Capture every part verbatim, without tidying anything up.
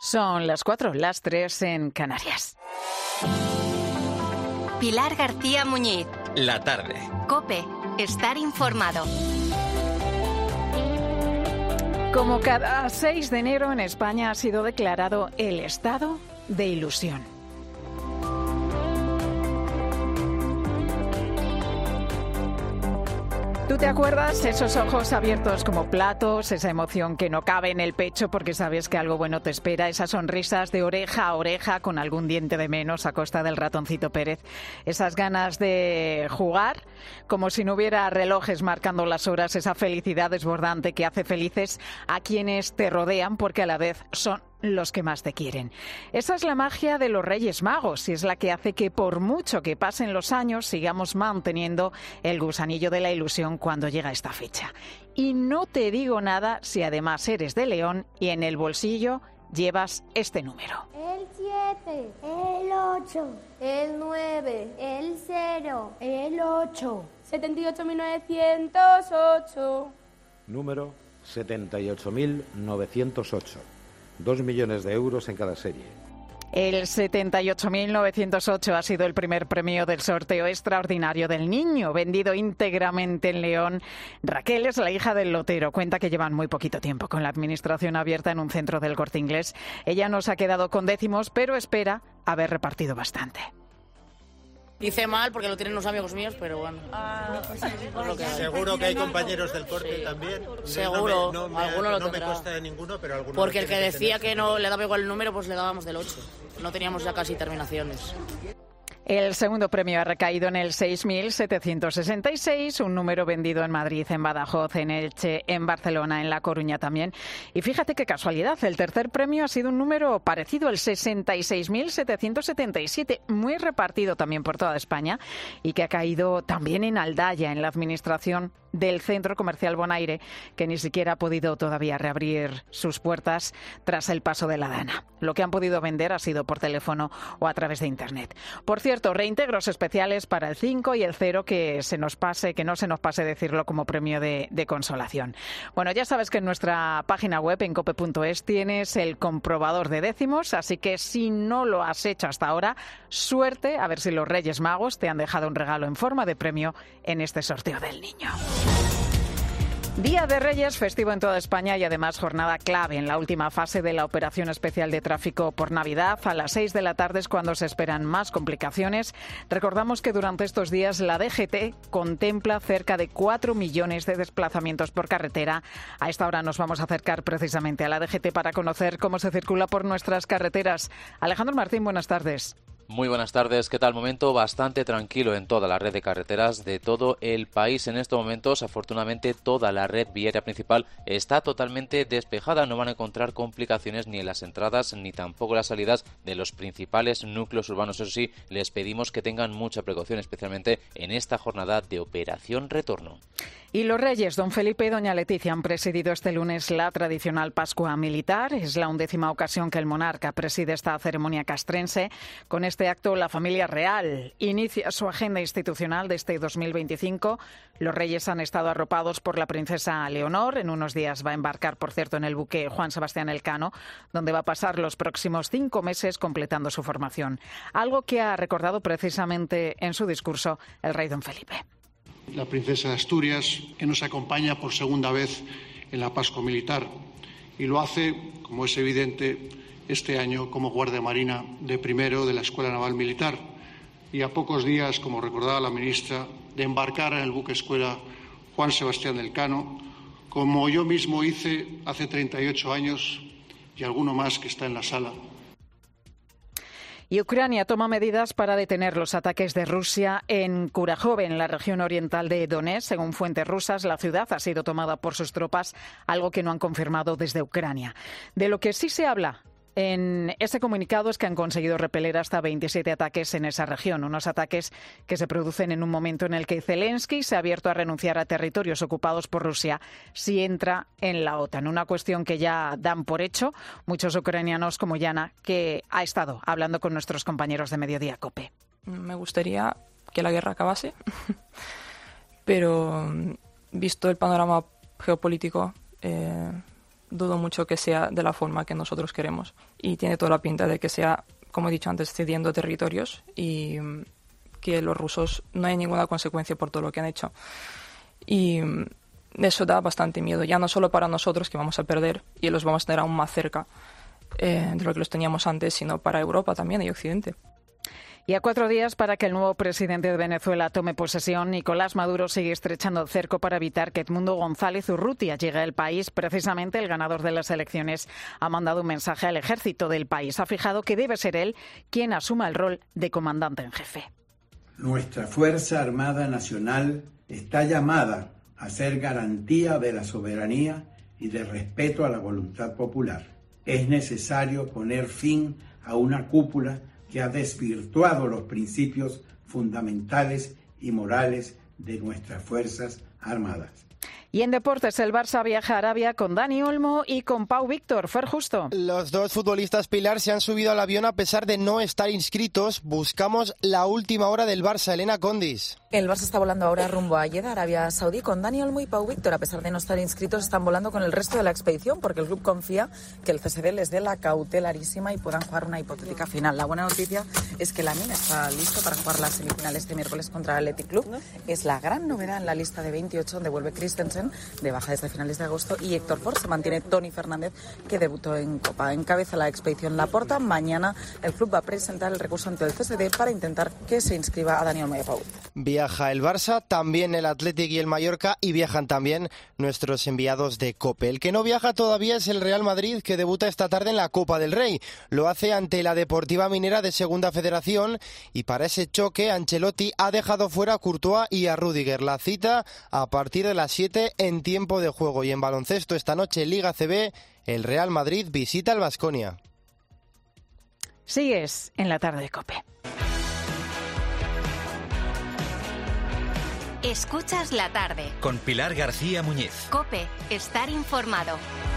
Son las cuatro, las tres en Canarias. Pilar García Muñiz. La tarde. COPE. Estar informado. Como cada seis de enero en España ha sido declarado el estado de ilusión. ¿Tú te acuerdas? Esos ojos abiertos como platos, esa emoción que no cabe en el pecho porque sabes que algo bueno te espera, esas sonrisas de oreja a oreja con algún diente de menos a costa del ratoncito Pérez, esas ganas de jugar como si no hubiera relojes marcando las horas, esa felicidad desbordante que hace felices a quienes te rodean porque a la vez son los que más te quieren. Esa es la magia de los Reyes Magos y es la que hace que por mucho que pasen los años sigamos manteniendo el gusanillo de la ilusión cuando llega esta fecha. Y no te digo nada si además eres de León y en el bolsillo llevas este número. El siete, el ocho, el nueve, el cero, el ocho. setenta y ocho mil novecientos ocho. Número setenta y ocho mil novecientos ocho. Dos millones de euros en cada serie. El setenta y ocho mil novecientos ocho ha sido el primer premio del sorteo extraordinario del niño, vendido íntegramente en León. Raquel es la hija del lotero. Cuenta que llevan muy poquito tiempo con la administración abierta en un centro del Corte Inglés. Ella no se ha quedado con décimos, pero espera haber repartido bastante. Hice mal porque lo tienen los amigos míos, pero bueno. Ah, pues sí, pues lo que seguro que hay compañeros del Corte sí. también. Seguro, no me, no me, alguno lo no tendrá. me consta de ninguno, pero alguno. Porque el que decía que que no le daba igual el número, pues le dábamos del ocho. No teníamos ya casi terminaciones. El segundo premio ha recaído en el seis mil setecientos sesenta y seis, un número vendido en Madrid, en Badajoz, en Elche, en Barcelona, en La Coruña también. Y fíjate qué casualidad, el tercer premio ha sido un número parecido, el sesenta y seis mil setecientos setenta y siete, muy repartido también por toda España y que ha caído también en Aldaya, en la administración del Centro Comercial Bonaire, que ni siquiera ha podido todavía reabrir sus puertas tras el paso de la Dana. Lo que han podido vender ha sido por teléfono o a través de Internet. Por cierto, reintegros especiales para el cinco y el cero, que se nos pase, que no se nos pase decirlo como premio de, de consolación. Bueno, ya sabes que en nuestra página web, en cope punto es, tienes el comprobador de décimos, así que si no lo has hecho hasta ahora, suerte, a ver si los Reyes Magos te han dejado un regalo en forma de premio en este sorteo del niño. Día de Reyes, festivo en toda España y además jornada clave en la última fase de la operación especial de tráfico por Navidad. A las seis de la tarde es cuando se esperan más complicaciones. Recordamos que durante estos días la D G T contempla cerca de cuatro millones de desplazamientos por carretera. A esta hora nos vamos a acercar precisamente a la D G T para conocer cómo se circula por nuestras carreteras. Alejandro Martín, buenas tardes. Muy buenas tardes. ¿Qué tal? Momento bastante tranquilo en toda la red de carreteras de todo el país. En estos momentos, afortunadamente, toda la red viaria principal está totalmente despejada. No van a encontrar complicaciones ni en las entradas ni tampoco las salidas de los principales núcleos urbanos. Eso sí, les pedimos que tengan mucha precaución, especialmente en esta jornada de Operación Retorno. Y los Reyes, don Felipe y doña Leticia, han presidido este lunes la tradicional Pascua Militar. Es la undécima ocasión que el monarca preside esta ceremonia castrense. Con este acto, la familia real inicia su agenda institucional de este dos mil veinticinco. Los Reyes han estado arropados por la princesa Leonor. En unos días va a embarcar, por cierto, en el buque Juan Sebastián Elcano, donde va a pasar los próximos cinco meses completando su formación. Algo que ha recordado precisamente en su discurso el rey don Felipe. La princesa de Asturias, que nos acompaña por segunda vez en la Pascua Militar, y lo hace, como es evidente, este año como guardia marina de primero de la Escuela Naval Militar, y a pocos días, como recordaba la ministra, de embarcar en el buque escuela Juan Sebastián Elcano, como yo mismo hice hace treinta y ocho años, y alguno más que está en la sala. Y Ucrania toma medidas para detener los ataques de Rusia en Kurajove, en la región oriental de Donetsk. Según fuentes rusas, la ciudad ha sido tomada por sus tropas, algo que no han confirmado desde Ucrania. De lo que sí se habla en ese comunicado es que han conseguido repeler hasta veintisiete ataques en esa región, unos ataques que se producen en un momento en el que Zelensky se ha abierto a renunciar a territorios ocupados por Rusia si entra en la OTAN, una cuestión que ya dan por hecho muchos ucranianos como Yana, que ha estado hablando con nuestros compañeros de Mediodía COPE. Me gustaría que la guerra acabase, pero visto el panorama geopolítico, eh, dudo mucho que sea de la forma que nosotros queremos. Y tiene toda la pinta de que sea, como he dicho antes, cediendo territorios y que los rusos no hay ninguna consecuencia por todo lo que han hecho. Y eso da bastante miedo, ya no solo para nosotros, que vamos a perder y los vamos a tener aún más cerca eh, de lo que los teníamos antes, sino para Europa también y Occidente. Y a cuatro días para que el nuevo presidente de Venezuela tome posesión, Nicolás Maduro sigue estrechando el cerco para evitar que Edmundo González Urrutia llegue al país. Precisamente el ganador de las elecciones ha mandado un mensaje al ejército del país. Ha fijado que debe ser él quien asuma el rol de comandante en jefe. Nuestra Fuerza Armada Nacional está llamada a ser garantía de la soberanía y de respeto a la voluntad popular. Es necesario poner fin a una cúpula que ha desvirtuado los principios fundamentales y morales de nuestras Fuerzas Armadas. Y en deportes, el Barça viaja a Arabia con Dani Olmo y con Pau Víctor. Fer Justo. Los dos futbolistas Pilar se han subido al avión a pesar de no estar inscritos. Buscamos la última hora del Barça. Elena Condis. El Barça está volando ahora rumbo a Jeddah, Arabia Saudí, con Dani Olmo y Pau Víctor. A pesar de no estar inscritos, están volando con el resto de la expedición porque el club confía que el C S D les dé la cautelarísima y puedan jugar una hipotética final. La buena noticia es que Lamine está listo para jugar las semifinales este miércoles contra el Athletic Club. Es la gran novedad en la lista de veintiocho, donde vuelve Christensen, de baja desde finales de agosto, y Héctor Ford. Se mantiene Toni Fernández, que debutó en Copa. Encabeza la expedición Laporta. Mañana el club va a presentar el recurso ante el C S D para intentar que se inscriba a Dani Olmo y a Pau. Viaja el Barça, también el Athletic y el Mallorca, y viajan también nuestros enviados de COPE. El que no viaja todavía es el Real Madrid, que debuta esta tarde en la Copa del Rey. Lo hace ante la Deportiva Minera de Segunda Federación, y para ese choque Ancelotti ha dejado fuera a Courtois y a Rüdiger. La cita a partir de las siete en tiempo de juego. Y en baloncesto esta noche Liga C B, el Real Madrid visita al Baskonia. Sigues en la tarde de COPE. Escuchas la tarde. Con Pilar García Muñiz. COPE, estar informado.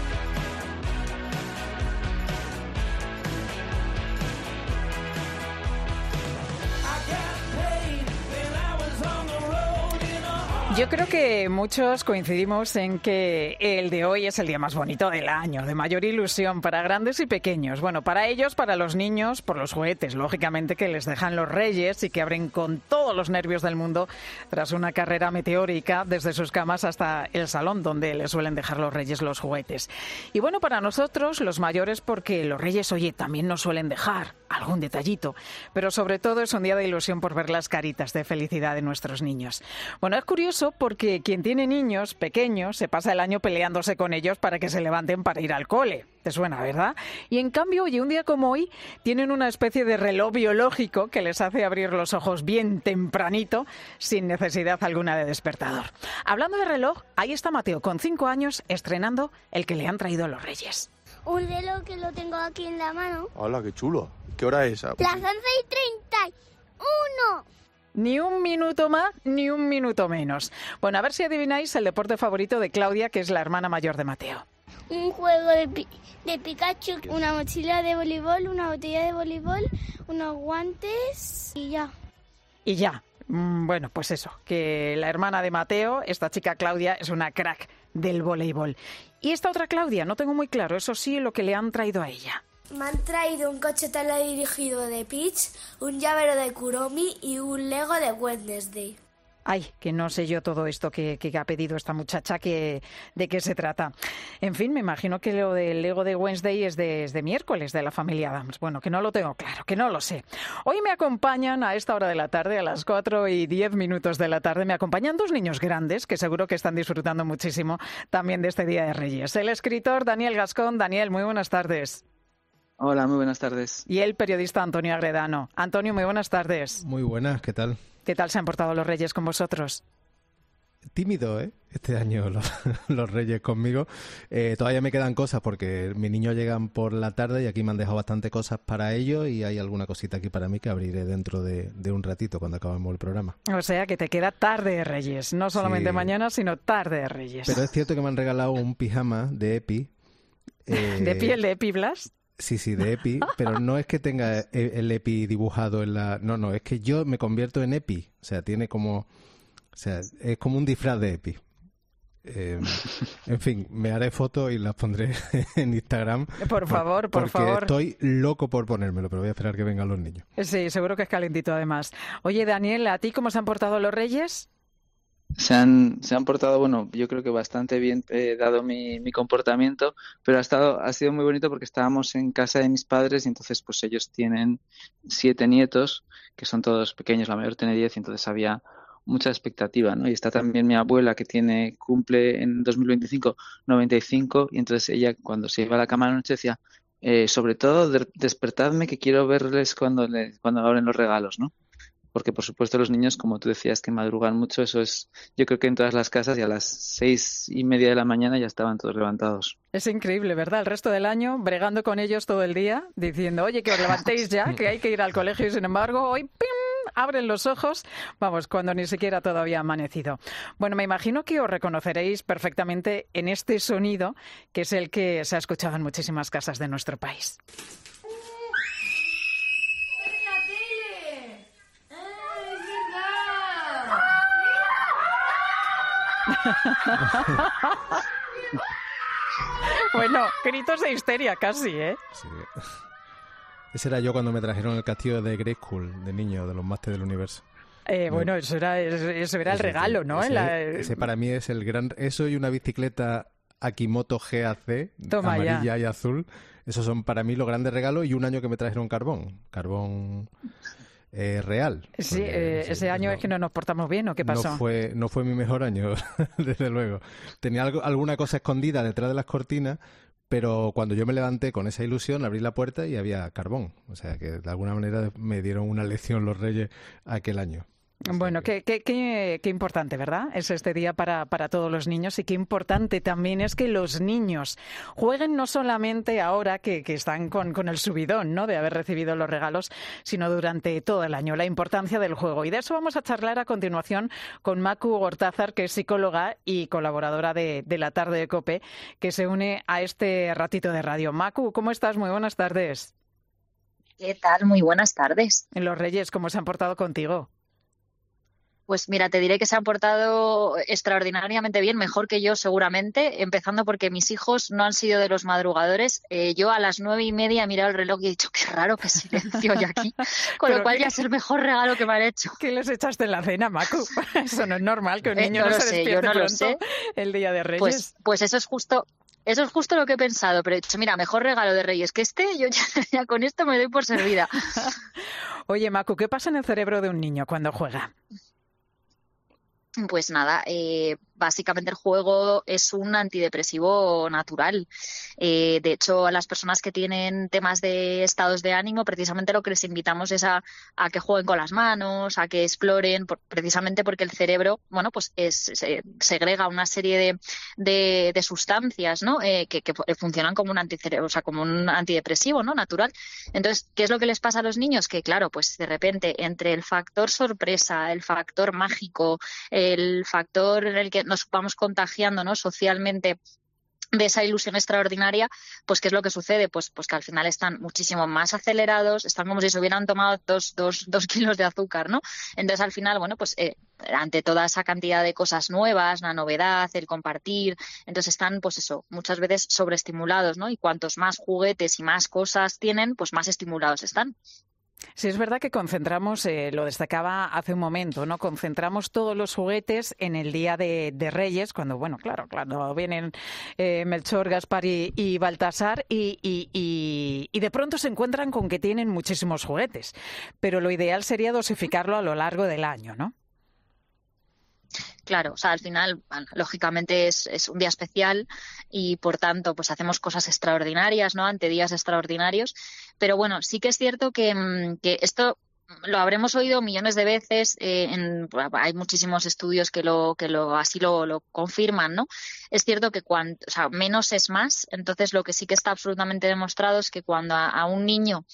Yo creo que muchos coincidimos en que el de hoy es el día más bonito del año, de mayor ilusión para grandes y pequeños. Bueno, para ellos, para los niños, por los juguetes, lógicamente, que les dejan los Reyes y que abren con todos los nervios del mundo tras una carrera meteórica desde sus camas hasta el salón donde les suelen dejar los Reyes los juguetes. Y bueno, para nosotros, los mayores, porque los Reyes, oye, también nos suelen dejar algún detallito, pero sobre todo es un día de ilusión por ver las caritas de felicidad de nuestros niños. Bueno, es curioso porque quien tiene niños pequeños se pasa el año peleándose con ellos para que se levanten para ir al cole. Te suena, ¿verdad? Y en cambio, oye, un día como hoy tienen una especie de reloj biológico que les hace abrir los ojos bien tempranito sin necesidad alguna de despertador. Hablando de reloj, ahí está Mateo con cinco años estrenando el que le han traído los Reyes. Un reloj que lo tengo aquí en la mano. Hola, qué chulo. ¿Qué hora es? Las once y treinta y uno. Ni un minuto más, ni un minuto menos. Bueno, a ver si adivináis el deporte favorito de Claudia, que es la hermana mayor de Mateo. Un juego de, pi- de Pikachu, una mochila de voleibol, una botella de voleibol, unos guantes y ya. Y ya. Bueno, pues eso, que la hermana de Mateo, esta chica Claudia, es una crack del voleibol. Y esta otra Claudia, no tengo muy claro, eso sí, lo que le han traído a ella. Me han traído un coche teledirigido de Peach, un llavero de Kuromi y un Lego de Wednesday. Ay, que no sé yo todo esto que, que ha pedido esta muchacha, que, de qué se trata. En fin, me imagino que lo del Lego de Wednesday es de, es de miércoles, de la familia Adams. Bueno, que no lo tengo claro, que no lo sé. Hoy me acompañan a esta hora de la tarde, a las cuatro y diez minutos de la tarde, me acompañan dos niños grandes que seguro que están disfrutando muchísimo también de este Día de Reyes. El escritor Daniel Gascón. Daniel, muy buenas tardes. Hola, muy buenas tardes. Y el periodista Antonio Agredano. Antonio, muy buenas tardes. Muy buenas, ¿qué tal? ¿Qué tal se han portado los Reyes con vosotros? Tímido, ¿eh? Este año los, los Reyes conmigo. Eh, todavía me quedan cosas porque mis niños llegan por la tarde y aquí me han dejado bastante cosas para ellos y hay alguna cosita aquí para mí que abriré dentro de, de un ratito cuando acabemos el programa. O sea que te queda tarde de Reyes, no solamente sí. Mañana, sino tarde de Reyes. Pero es cierto que me han regalado un pijama de Epi. Eh, ¿De piel de Epi Blas? Sí, sí, de Epi, pero no es que tenga el Epi dibujado en la... No, no, es que yo me convierto en Epi. O sea, tiene como... O sea, es como un disfraz de Epi. Eh, en fin, me haré fotos y las pondré en Instagram. Por favor, por porque favor. Estoy loco por ponérmelo, pero voy a esperar que vengan los niños. Sí, seguro que es calentito además. Oye, Daniel, ¿a ti cómo se han portado los Reyes? Se han, se han portado, bueno, yo creo que bastante bien, eh, dado mi, mi comportamiento, pero ha estado, ha sido muy bonito porque estábamos en casa de mis padres y entonces pues ellos tienen siete nietos, que son todos pequeños, la mayor tiene diez, y entonces había mucha expectativa, ¿no? Y está también mi abuela que tiene, cumple en dos mil veinticinco noventa y cinco, y entonces ella cuando se iba a la cama a la noche decía, eh, sobre todo de, despertadme que quiero verles cuando, le, cuando abren los regalos, ¿no? Porque, por supuesto, los niños, como tú decías, que madrugan mucho, eso es, yo creo que en todas las casas, y a las seis y media de la mañana ya estaban todos levantados. Es increíble, ¿verdad? El resto del año bregando con ellos todo el día, diciendo, oye, que os levantéis ya, que hay que ir al colegio, y sin embargo, hoy, ¡pim!, abren los ojos, vamos, cuando ni siquiera todavía ha amanecido. Bueno, me imagino que os reconoceréis perfectamente en este sonido, que es el que se ha escuchado en muchísimas casas de nuestro país. Bueno, gritos de histeria casi, ¿eh? Sí. Ese era yo cuando me trajeron el castillo de Grayskull, de niño, de los Masters del Universo. Eh, bueno, eso era, eso era el regalo, ¿no? Ese, la... ese para mí es el gran... Eso y una bicicleta Akimoto G A C, Toma amarilla ya. y azul. Esos son para mí los grandes regalos, y un año que me trajeron carbón. Carbón... Eh, real. Sí, Porque, eh, sí, ese año no, es que no nos portamos bien, ¿o qué pasó? No fue, no fue mi mejor año, desde luego. Tenía algo, alguna cosa escondida detrás de las cortinas, pero cuando yo me levanté con esa ilusión, abrí la puerta y había carbón. O sea que de alguna manera me dieron una lección los Reyes aquel año. Bueno, qué, qué, qué, qué importante, ¿verdad? Es este día para, para todos los niños, y qué importante también es que los niños jueguen no solamente ahora que, que están con, con el subidón, ¿no?, de haber recibido los regalos, sino durante todo el año, la importancia del juego. Y de eso vamos a charlar a continuación con Maku Gortázar, que es psicóloga y colaboradora de, de La Tarde de COPE, que se une a este ratito de radio. Maku, ¿cómo estás? Muy buenas tardes. ¿Qué tal? Muy buenas tardes. En los Reyes, ¿cómo se han portado contigo? Pues mira, te diré que se han portado extraordinariamente bien, mejor que yo seguramente, empezando porque mis hijos no han sido de los madrugadores. Eh, yo a las nueve y media he mirado el reloj y he dicho, qué raro, qué silencio hay aquí, con Pero lo cual qué... ya es el mejor regalo que me han hecho. ¿Qué les echaste en la cena, Maku? Eso no es normal, que un Eh, niño no no lo se sé, despierte yo no lo pronto sé. el día de Reyes. Pues, pues eso es justo... Eso es justo lo que he pensado, pero he dicho, mira, mejor regalo de Reyes que este, yo ya, ya con esto me doy por servida. Oye, Maku, ¿qué pasa en el cerebro de un niño cuando juega? Pues nada, eh, básicamente el juego es un antidepresivo natural. Eh, de hecho, a las personas que tienen temas de estados de ánimo, precisamente lo que les invitamos es a, a que jueguen con las manos, a que exploren, por, precisamente porque el cerebro, bueno, pues es, se, segrega una serie de, de, de sustancias, ¿no? Eh, que, que funcionan como un anticerebro, o sea, como un antidepresivo, ¿no? Natural. Entonces, ¿qué es lo que les pasa a los niños? Que claro, pues de repente entre el factor sorpresa, el factor mágico, el factor en el que nos vamos contagiando, ¿no?, socialmente, de esa ilusión extraordinaria, pues ¿qué es lo que sucede? Pues, pues que al final están muchísimo más acelerados, están como si se hubieran tomado dos, dos, dos kilos de azúcar, ¿no? Entonces al final, bueno, pues eh, ante toda esa cantidad de cosas nuevas, la novedad, el compartir, entonces están, pues eso, muchas veces sobreestimulados, ¿no? Y cuantos más juguetes y más cosas tienen, pues más estimulados están. Sí, es verdad que concentramos, eh, lo destacaba hace un momento, ¿no? Concentramos todos los juguetes en el día de, de Reyes, cuando, bueno, claro, claro, vienen eh, Melchor, Gaspar y, y Baltasar y, y, y, y de pronto se encuentran con que tienen muchísimos juguetes. Pero lo ideal sería dosificarlo a lo largo del año, ¿no? Claro, o sea, al final, bueno, lógicamente es, es un día especial y por tanto, pues hacemos cosas extraordinarias, ¿no? Ante días extraordinarios. Pero bueno, sí que es cierto que, que esto lo habremos oído millones de veces. Eh, en, hay muchísimos estudios que lo que lo así lo, lo confirman, ¿no? Es cierto que cuando, o sea, menos es más. Entonces, lo que sí que está absolutamente demostrado es que cuando a, a un niño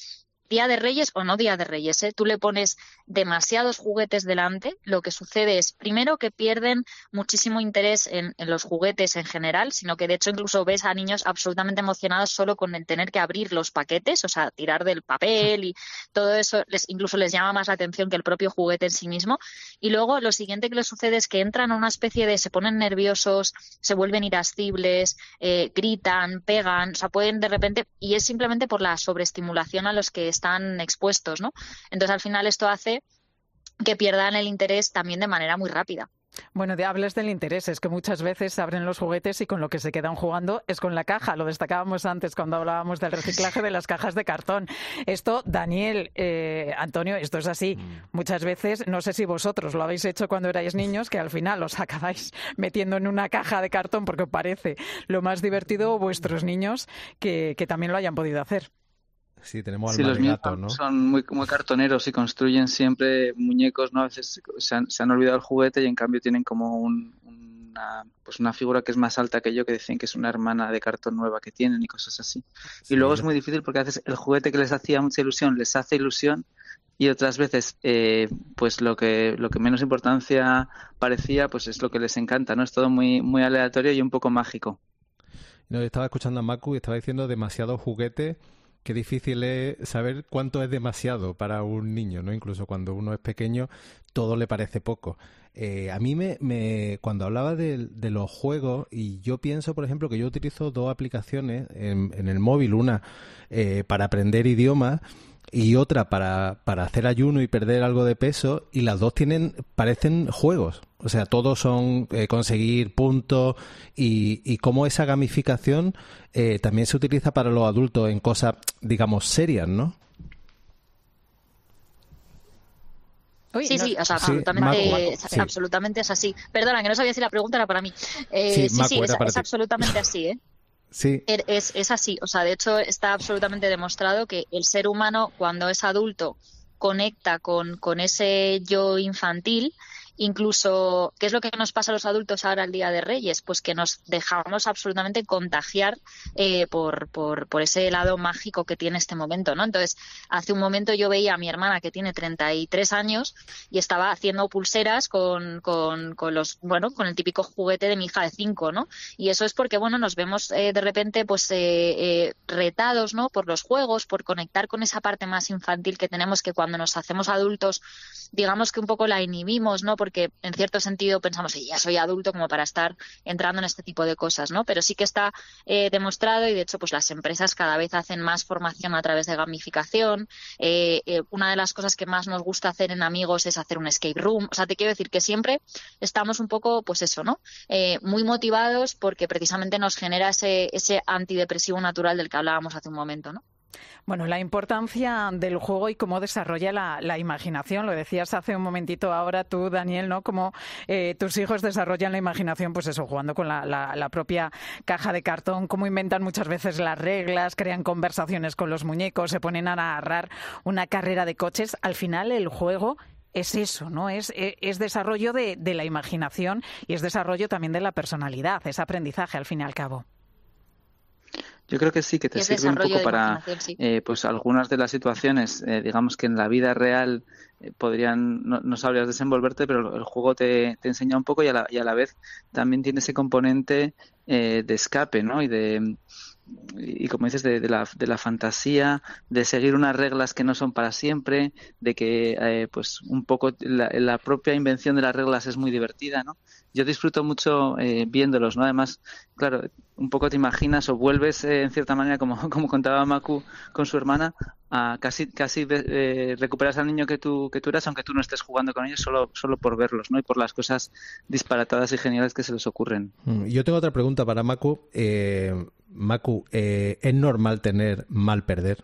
Día de Reyes o no Día de Reyes, ¿eh? Tú le pones demasiados juguetes delante, lo que sucede es, primero, que pierden muchísimo interés en, en los juguetes en general, sino que de hecho incluso ves a niños absolutamente emocionados solo con el tener que abrir los paquetes, o sea, tirar del papel y todo eso, les, incluso les llama más la atención que el propio juguete en sí mismo. Y luego lo siguiente que les sucede es que entran a una especie de, se ponen nerviosos, se vuelven irascibles, eh, gritan, pegan, o sea, pueden de repente, y es simplemente por la sobreestimulación a los que están expuestos, ¿no? Entonces al final esto hace que pierdan el interés también de manera muy rápida. Bueno, de hables del interés, es que muchas veces abren los juguetes y con lo que se quedan jugando es con la caja. Lo destacábamos antes cuando hablábamos del reciclaje de las cajas de cartón. Esto, Daniel, eh, Antonio, esto es así. Muchas veces, no sé si vosotros lo habéis hecho cuando erais niños, que al final os acabáis metiendo en una caja de cartón porque os parece lo más divertido, o vuestros niños que, que también lo hayan podido hacer. Sí, tenemos sí, alma los de míos gato, ¿no? Son muy, muy cartoneros y construyen siempre muñecos, ¿no? A veces se han, se han olvidado el juguete y en cambio tienen como un, una, pues una figura que es más alta que yo, que dicen que es una hermana de cartón nueva que tienen y cosas así. Sí, y luego es muy difícil porque a veces el juguete que les hacía mucha ilusión les hace ilusión y otras veces eh, pues lo que lo que menos importancia parecía pues es lo que les encanta, ¿no? Es todo muy, muy aleatorio y un poco mágico. No, yo estaba escuchando a Maku y estaba diciendo demasiado juguete. Qué difícil es saber cuánto es demasiado para un niño, ¿no? Incluso cuando uno es pequeño, todo le parece poco. Eh, a mí, me, me cuando hablaba de, de los juegos, y yo pienso, por ejemplo, que yo utilizo dos aplicaciones en, en el móvil, una eh, para aprender idiomas y otra para, para hacer ayuno y perder algo de peso, y las dos tienen parecen juegos. O sea, todos son eh, conseguir puntos y, y cómo esa gamificación eh, también se utiliza para los adultos en cosas, digamos, serias, ¿no? Uy, sí, no, sí, o sea, sí, absolutamente, Macu, Macu, es, sí. absolutamente es así. Perdona, que no sabía si la pregunta era para mí. Eh, sí, sí, Macu, sí, es, es es absolutamente así, ¿eh? Sí. Es, es así, o sea, de hecho está absolutamente demostrado que el ser humano cuando es adulto conecta con, con ese yo infantil. Incluso, ¿qué es lo que nos pasa a los adultos ahora el Día de Reyes? Pues que nos dejamos absolutamente contagiar eh, por, por, por ese lado mágico que tiene este momento, ¿no? Entonces, hace un momento yo veía a mi hermana que tiene treinta y tres años y estaba haciendo pulseras con, con, con los, bueno, con el típico juguete de mi hija de cinco, ¿no? Y eso es porque, bueno, nos vemos eh, de repente, pues, eh, eh, retados, ¿no? Por los juegos, por conectar con esa parte más infantil que tenemos que cuando nos hacemos adultos, digamos que un poco la inhibimos, ¿no? Porque porque en cierto sentido pensamos, sí, ya soy adulto como para estar entrando en este tipo de cosas, ¿no? Pero sí que está eh, demostrado y de hecho pues las empresas cada vez hacen más formación a través de gamificación. Eh, eh, una de las cosas que más nos gusta hacer en Amigos es hacer un escape room. O sea, te quiero decir que siempre estamos un poco, pues eso, ¿no? Eh, muy motivados porque precisamente nos genera ese, ese antidepresivo natural del que hablábamos hace un momento, ¿no? Bueno, la importancia del juego y cómo desarrolla la, la imaginación. Lo decías hace un momentito ahora tú, Daniel, ¿no? Cómo eh, tus hijos desarrollan la imaginación, pues eso, jugando con la, la, la propia caja de cartón, cómo inventan muchas veces las reglas, crean conversaciones con los muñecos, se ponen a narrar una carrera de coches. Al final, el juego es eso, ¿no? Es, es desarrollo de, de la imaginación y es desarrollo también de la personalidad, es aprendizaje al fin y al cabo. Yo creo que sí, que te sirve un poco para sí. eh, pues algunas de las situaciones, eh, digamos que en la vida real eh, podrían no, no sabrías desenvolverte, pero el juego te, te enseña un poco y a, la, y a la vez también tiene ese componente eh, de escape, ¿no? Y de y como dices de, de la de la fantasía, de seguir unas reglas que no son para siempre, de que eh, pues un poco la, la propia invención de las reglas es muy divertida, ¿no? Yo disfruto mucho eh, viéndolos, ¿no? Además, claro, un poco te imaginas o vuelves eh, en cierta manera, como como contaba Maku con su hermana, a casi casi eh, recuperas al niño que tú que tú eras, aunque tú no estés jugando con ellos, solo solo por verlos, ¿no? Y por las cosas disparatadas y geniales que se les ocurren. Yo tengo otra pregunta para Maku. Eh, Maku, eh, ¿es normal tener mal perder?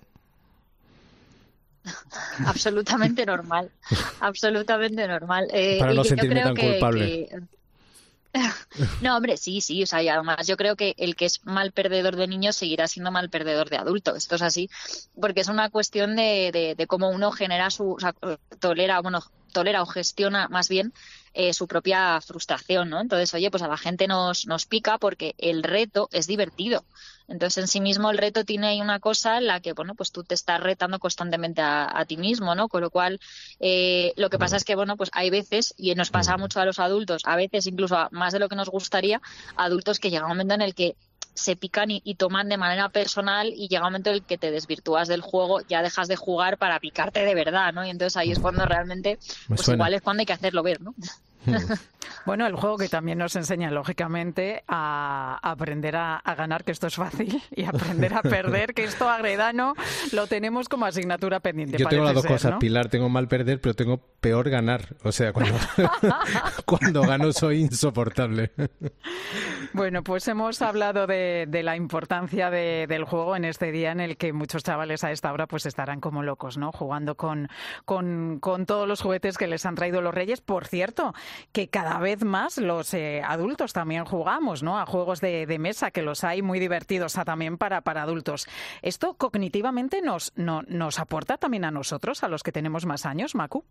Absolutamente normal, absolutamente normal. Eh, para no y sentirme yo creo tan que, culpable. Que... No, hombre, sí, sí, o sea, y además yo creo que el que es mal perdedor de niños seguirá siendo mal perdedor de adulto. Esto es así, porque es una cuestión de, de, de cómo uno genera su, o sea, tolera, bueno, tolera o gestiona más bien eh, su propia frustración, ¿no? Entonces, oye, pues a la gente nos, nos pica porque el reto es divertido. Entonces, en sí mismo el reto tiene ahí una cosa en la que, bueno, pues tú te estás retando constantemente a, a ti mismo, ¿no? Con lo cual, eh, lo que pasa es que, bueno, pues hay veces, y nos pasa mucho a los adultos, a veces incluso a más de lo que nos gustaría, adultos que llega un momento en el que se pican y, y toman de manera personal y llega un momento en el que te desvirtúas del juego, ya dejas de jugar para picarte de verdad, ¿no? Y entonces ahí es cuando realmente, pues igual es cuando hay que hacerlo ver, ¿no? Bueno, el juego que también nos enseña, lógicamente, a aprender a, a ganar, que esto es fácil, y aprender a perder, que esto agredano lo tenemos como asignatura pendiente. Yo tengo las dos ser, cosas, ¿no? Pilar, tengo mal perder, pero tengo peor ganar. O sea, cuando, cuando gano soy insoportable. Bueno, pues hemos hablado de, de la importancia de, del juego en este día en el que muchos chavales a esta hora pues estarán como locos, ¿no? Jugando con, con, con todos los juguetes que les han traído los Reyes. Por cierto, que cada vez más los eh, adultos también jugamos, ¿no? A juegos de, de mesa, que los hay muy divertidos a, también para, para adultos. ¿Esto cognitivamente nos, no, nos aporta también a nosotros, a los que tenemos más años, Macu?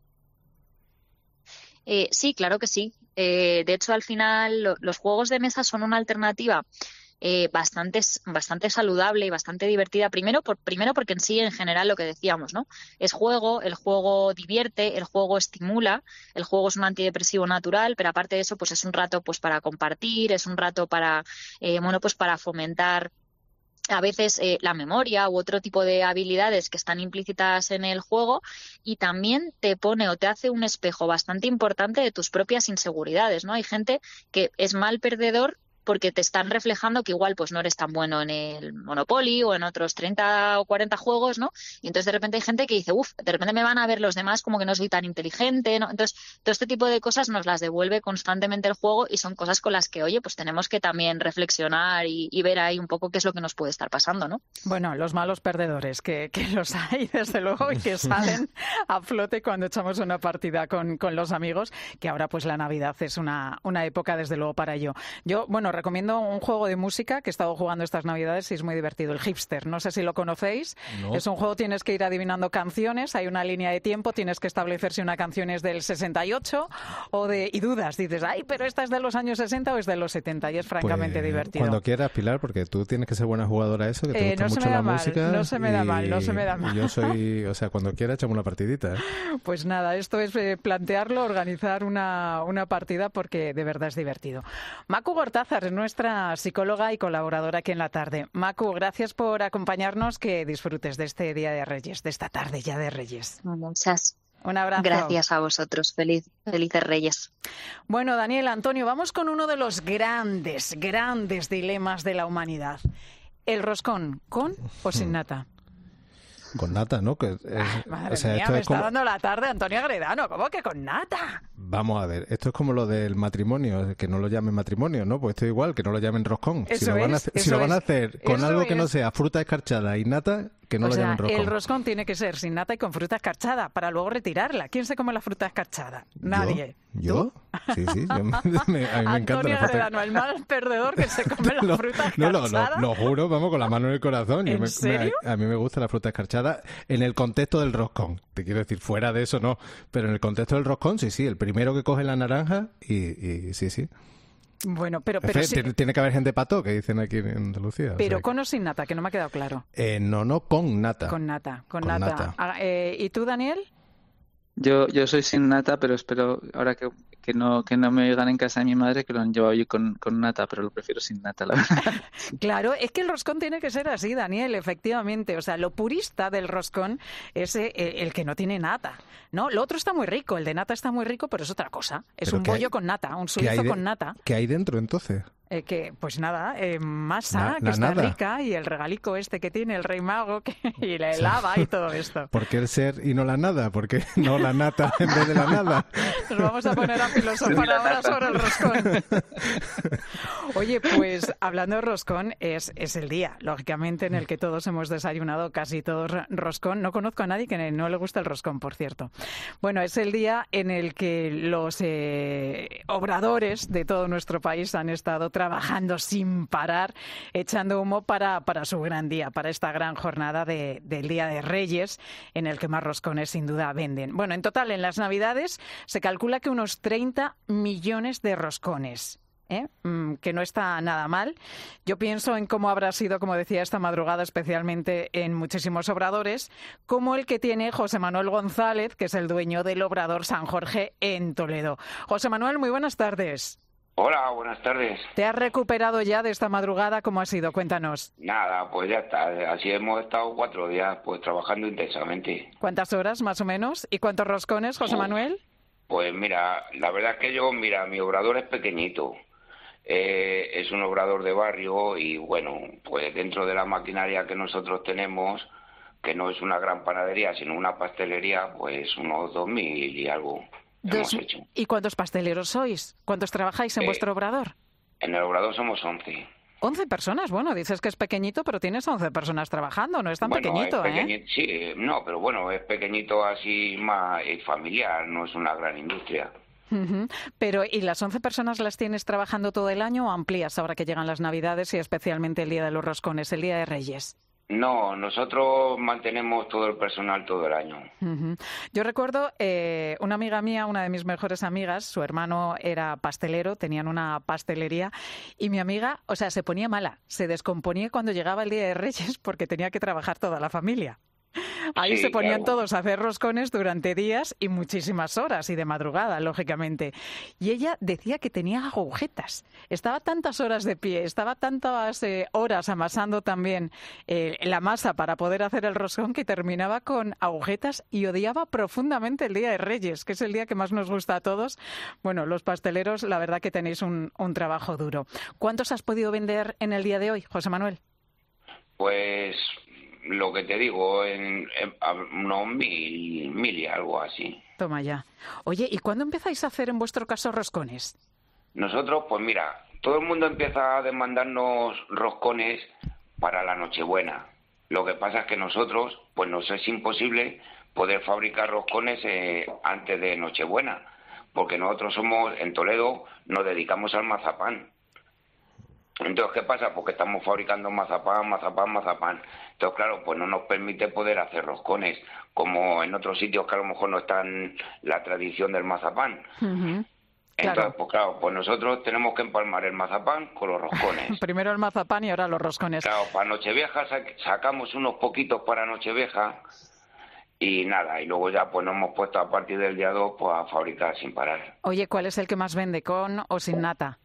Eh, sí, claro que sí. Eh, de hecho, al final, lo, los juegos de mesa son una alternativa Eh, bastante, bastante saludable y bastante divertida. Primero, por, primero porque en sí, en general, lo que decíamos, ¿no? Es juego, el juego divierte, el juego estimula, el juego es un antidepresivo natural, pero aparte de eso, pues es un rato pues para compartir, es un rato para, eh, bueno, pues para fomentar a veces eh, la memoria u otro tipo de habilidades que están implícitas en el juego, y también te pone o te hace un espejo bastante importante de tus propias inseguridades, ¿no? Hay gente que es mal perdedor porque te están reflejando que igual pues no eres tan bueno en el Monopoly o en otros treinta o cuarenta juegos, ¿no? Y entonces de repente hay gente que dice, uff, de repente me van a ver los demás como que no soy tan inteligente, ¿no? Entonces todo este tipo de cosas nos las devuelve constantemente el juego y son cosas con las que, oye, pues tenemos que también reflexionar y, y ver ahí un poco qué es lo que nos puede estar pasando, ¿no? Bueno, los malos perdedores, que, que los hay desde luego y que salen a flote cuando echamos una partida con, con los amigos, que ahora pues la Navidad es una, una época desde luego para ello. Yo, bueno, recomiendo un juego de música que he estado jugando estas Navidades y es muy divertido, el Hipster. No sé si lo conocéis. No. Es un juego, tienes que ir adivinando canciones, hay una línea de tiempo, tienes que establecer si una canción es del sesenta y ocho o de y dudas. Dices, ay, pero esta es de los años sesenta o es de los setenta, y es francamente pues, divertido. Cuando quieras, Pilar, porque tú tienes que ser buena jugadora a eso, que te eh, gusta no mucho se me da la mal, música. No se me da y, mal, no se me da mal. Y yo soy, o sea, cuando quieras echamos una partidita. ¿eh? Pues nada, esto es eh, plantearlo, organizar una, una partida, porque de verdad es divertido. Macu Gortázar es nuestra psicóloga y colaboradora aquí en La Tarde. Macu, gracias por acompañarnos, que disfrutes de este Día de Reyes, de esta tarde ya de Reyes. Muchas Un abrazo. Gracias a vosotros. Feliz, felices Reyes. Bueno, Daniel, Antonio, vamos con uno de los grandes, grandes dilemas de la humanidad. ¿El roscón con o sin nata? Con nata, ¿no? Que es, ah, madre o sea, mía, esto me es está como... dando la tarde Antonio Agredano. ¿Cómo que con nata? Vamos a ver, esto es como lo del matrimonio, que no lo llamen matrimonio, ¿no? Pues esto es igual, que no lo llamen roscón. Eso si lo, van a, es, si lo van a es, hacer con algo es. que no sea fruta escarchada y nata, que no o lo sea, llamen roscón. El roscón tiene que ser sin nata y con fruta escarchada, para luego retirarla. ¿Quién se come la fruta escarchada? Nadie. ¿Yo? ¿Yo? Sí, sí. Yo me, me, a mí me encanta Antonio la fruta. Agredano, el mal perdedor que se come la no, fruta no, escarchada. No, lo, lo juro, vamos, con la mano en el corazón. ¿En Yo me, serio? Me, a mí me gusta la fruta escarchada en el contexto del roscón. Te quiero decir, fuera de eso no. Pero en el contexto del roscón, sí, sí. El primero que coge la naranja y, y sí, sí. Bueno, pero... pero Fe, sí. tiene, tiene que haber gente pato, que dicen aquí en Andalucía. Pero o sea, con o sin nata, que no me ha quedado claro. Eh, no, no, con nata. Con nata, con, con nata. nata. Ah, eh, ¿Y tú, Daniel? Yo, yo soy sin nata, pero espero ahora que, que no que no me oigan en casa de mi madre que lo han llevado yo con, con nata, pero lo prefiero sin nata, la verdad. Claro, es que el roscón tiene que ser así, Daniel, efectivamente. O sea, lo purista del roscón es eh, el que no tiene nata, ¿no? Lo otro está muy rico, el de nata está muy rico, pero es otra cosa. Es ¿Pero un qué bollo hay- con nata, un ¿Qué suizo hay de- con nata. ¿Qué hay dentro entonces? Eh, que, pues nada, eh, masa, Na- que na- está nada. rica, y el regalico este que tiene el rey mago, que, y la helaba y todo esto. ¿Por qué el ser y no la nada? ¿Por qué no la nata en vez de la nada? Nos vamos a poner a filosofar ahora sobre el roscón. Oye, pues hablando de roscón, es, es el día, lógicamente, en el que todos hemos desayunado, casi todos ro- roscón. No conozco a nadie que no le guste el roscón, por cierto. Bueno, es el día en el que los eh, obradores de todo nuestro país han estado trabajando sin parar, echando humo para, para su gran día, para esta gran jornada de, del Día de Reyes, en el que más roscones sin duda venden. Bueno, en total, en las Navidades se calcula que unos treinta millones de roscones. ¿eh? Mm, que no está nada mal. Yo pienso en cómo habrá sido, como decía, esta madrugada, especialmente en muchísimos obradores, como el que tiene José Manuel González, que es el dueño del Obrador San Jorge en Toledo. José Manuel, muy buenas tardes. Hola, buenas tardes. ¿Te has recuperado ya de esta madrugada? ¿Cómo ha sido? Cuéntanos. Nada, pues ya está. Así hemos estado cuatro días pues trabajando intensamente. ¿Cuántas horas más o menos? ¿Y cuántos roscones, José Manuel? Pues mira, la verdad es que yo, mira, mi obrador es pequeñito. Eh, es un obrador de barrio y bueno, pues dentro de la maquinaria que nosotros tenemos, que no es una gran panadería, sino una pastelería, pues unos dos mil y algo hemos Dos... hecho. ¿Y cuántos pasteleros sois? ¿Cuántos trabajáis en Eh, vuestro obrador? En el obrador somos once. once personas, bueno, dices que es pequeñito, pero tienes once personas trabajando, no es tan Bueno, pequeñito, es ¿eh? pequeñito, sí, no, pero bueno, es pequeñito así más eh, familiar, no es una gran industria. Ujú. Pero, ¿y las once personas las tienes trabajando todo el año o amplías ahora que llegan las Navidades y especialmente el Día de los Roscones, el Día de Reyes? No, nosotros mantenemos todo el personal todo el año. Ujú. Yo recuerdo eh, una amiga mía, una de mis mejores amigas, su hermano era pastelero, tenían una pastelería y mi amiga, o sea, se ponía mala, se descomponía cuando llegaba el Día de Reyes porque tenía que trabajar toda la familia. Ahí Sí, se ponían claro. todos a hacer roscones durante días y muchísimas horas y de madrugada, lógicamente. Y ella decía que tenía agujetas. Estaba tantas horas de pie, estaba tantas eh, horas amasando también eh, la masa para poder hacer el roscón que terminaba con agujetas y odiaba profundamente el Día de Reyes, que es el día que más nos gusta a todos. Bueno, los pasteleros, la verdad que tenéis un, un trabajo duro. ¿Cuántos has podido vender en el día de hoy, José Manuel? Pues lo que te digo, en, en a unos mil, mil y algo así. Toma ya. Oye, ¿y cuándo empezáis a hacer en vuestro caso roscones? Nosotros, pues mira, todo el mundo empieza a demandarnos roscones para la Nochebuena. Lo que pasa es que nosotros, pues nos es imposible poder fabricar roscones eh, antes de Nochebuena, porque nosotros somos, en Toledo, nos dedicamos al mazapán. Entonces, ¿qué pasa? Porque estamos fabricando mazapán, mazapán, mazapán. Entonces, claro, pues no nos permite poder hacer roscones, como en otros sitios que a lo mejor no está en la tradición del mazapán. Ujú. Entonces, Claro. pues claro, pues nosotros tenemos que empalmar el mazapán con los roscones. Primero el mazapán y ahora los roscones. Claro, para Nochevieja sac- sacamos unos poquitos para Nochevieja y nada, y luego ya pues nos hemos puesto a partir del día dos pues a fabricar sin parar. Oye, ¿cuál es el que más vende, con o sin nata?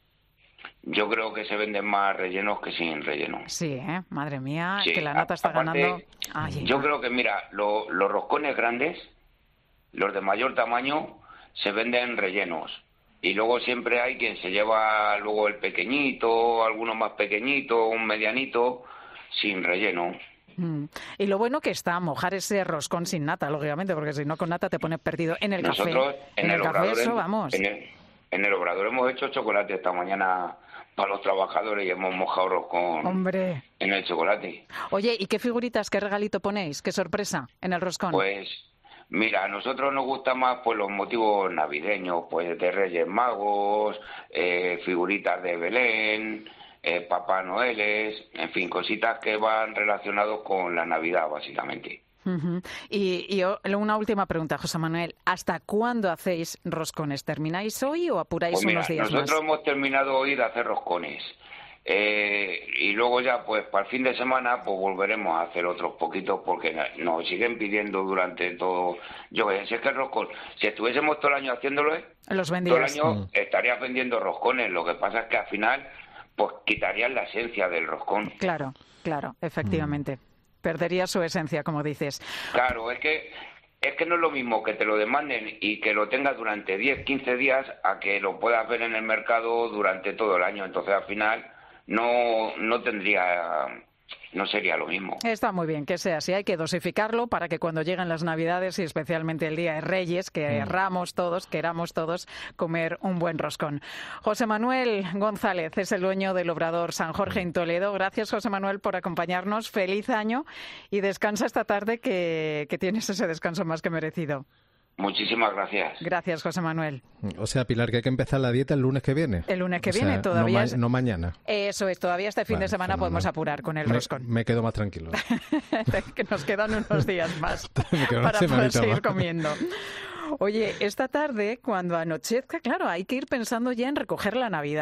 Yo creo que se venden más rellenos que sin relleno. Sí, ¿eh? Madre mía, Sí, que la a- nata está aparte, ganando. Ay, Yo creo que, mira, lo- los roscones grandes, los de mayor tamaño, se venden rellenos. Y luego siempre hay quien se lleva luego el pequeñito, alguno más pequeñito, un medianito, sin relleno. Mm. Y lo bueno que está mojar ese roscón sin nata, lógicamente, porque si no con nata te pones perdido. En el Nosotros café, en, el, café obrador, eso, en- vamos. En el, en el obrador hemos hecho chocolate esta mañana para los trabajadores y hemos mojado roscón Hombre. en el chocolate. Oye, ¿y qué figuritas, qué regalito ponéis? ¿Qué sorpresa en el roscón? Pues mira, a nosotros nos gustan más pues los motivos navideños, pues de Reyes Magos, eh, figuritas de Belén, eh, Papá Noeles, en fin, cositas que van relacionados con la Navidad, básicamente. Ujú. Y, y o- una última pregunta, José Manuel. ¿Hasta cuándo hacéis roscones? ¿Termináis hoy o apuráis Pues mira, unos días nosotros más? hemos terminado hoy de hacer roscones. Eh, y luego ya, pues para el fin de semana, pues volveremos a hacer otros poquitos porque na- nos siguen pidiendo durante todo. Yo que sé, si es que el roscón, si estuviésemos todo el año haciéndolo, ¿eh? Los todo el vendías. año Mm. estarías vendiendo roscones. Lo que pasa es que al final, pues quitarías la esencia del roscón. Claro, claro, efectivamente. Perdería su esencia, como dices. Claro, es que es que no es lo mismo que te lo demanden y que lo tengas durante diez, quince días a que lo puedas ver en el mercado durante todo el año. Entonces, al final, no, no tendría, no sería lo mismo. Está muy bien que sea así. Hay que dosificarlo para que cuando lleguen las Navidades y especialmente el Día de Reyes, que queramos todos, queramos todos comer un buen roscón. José Manuel González es el dueño del Obrador San Jorge en Toledo. Gracias, José Manuel, por acompañarnos. Feliz año y descansa esta tarde que, que tienes ese descanso más que merecido. Muchísimas gracias. Gracias, José Manuel. O sea, Pilar, que hay que empezar la dieta el lunes que viene. El lunes que O sea, viene todavía no, ma- es- no mañana. Eso es, todavía este fin Vale, de semana fenomenal. podemos apurar con el Me- roscón. Me quedo más tranquilo. Que nos quedan unos días más Me quedo una para poder semanita seguir más. comiendo. Oye, esta tarde, cuando anochezca, claro, hay que ir pensando ya en recoger la Navidad.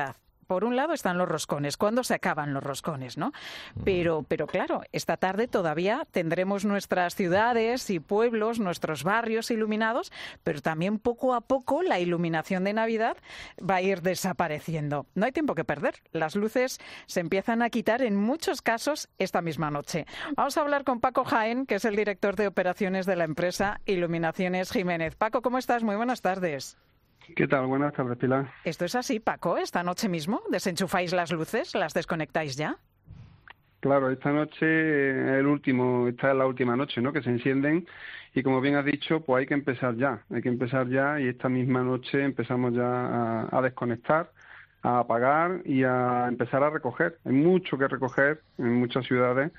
por un lado están los roscones, ¿cuándo se acaban los roscones, no? Pero, pero claro, esta tarde todavía tendremos nuestras ciudades y pueblos, nuestros barrios iluminados, pero también poco a poco la iluminación de Navidad va a ir desapareciendo. No hay tiempo que perder. Las luces se empiezan a quitar en muchos casos esta misma noche. Vamos a hablar con Paco Jaén, que es el director de operaciones de la empresa Iluminaciones Jiménez. Paco, ¿cómo estás? Muy buenas tardes. ¿Qué tal? Buenas tardes, Pilar. ¿Esto es así, Paco? ¿Esta noche mismo desenchufáis las luces? ¿Las desconectáis ya? Claro, esta noche el último, esta es la última noche, ¿no? Que se encienden y como bien has dicho, pues hay que empezar ya, hay que empezar ya y esta misma noche empezamos ya a, a desconectar, a apagar y a empezar a recoger. Hay mucho que recoger en muchas ciudades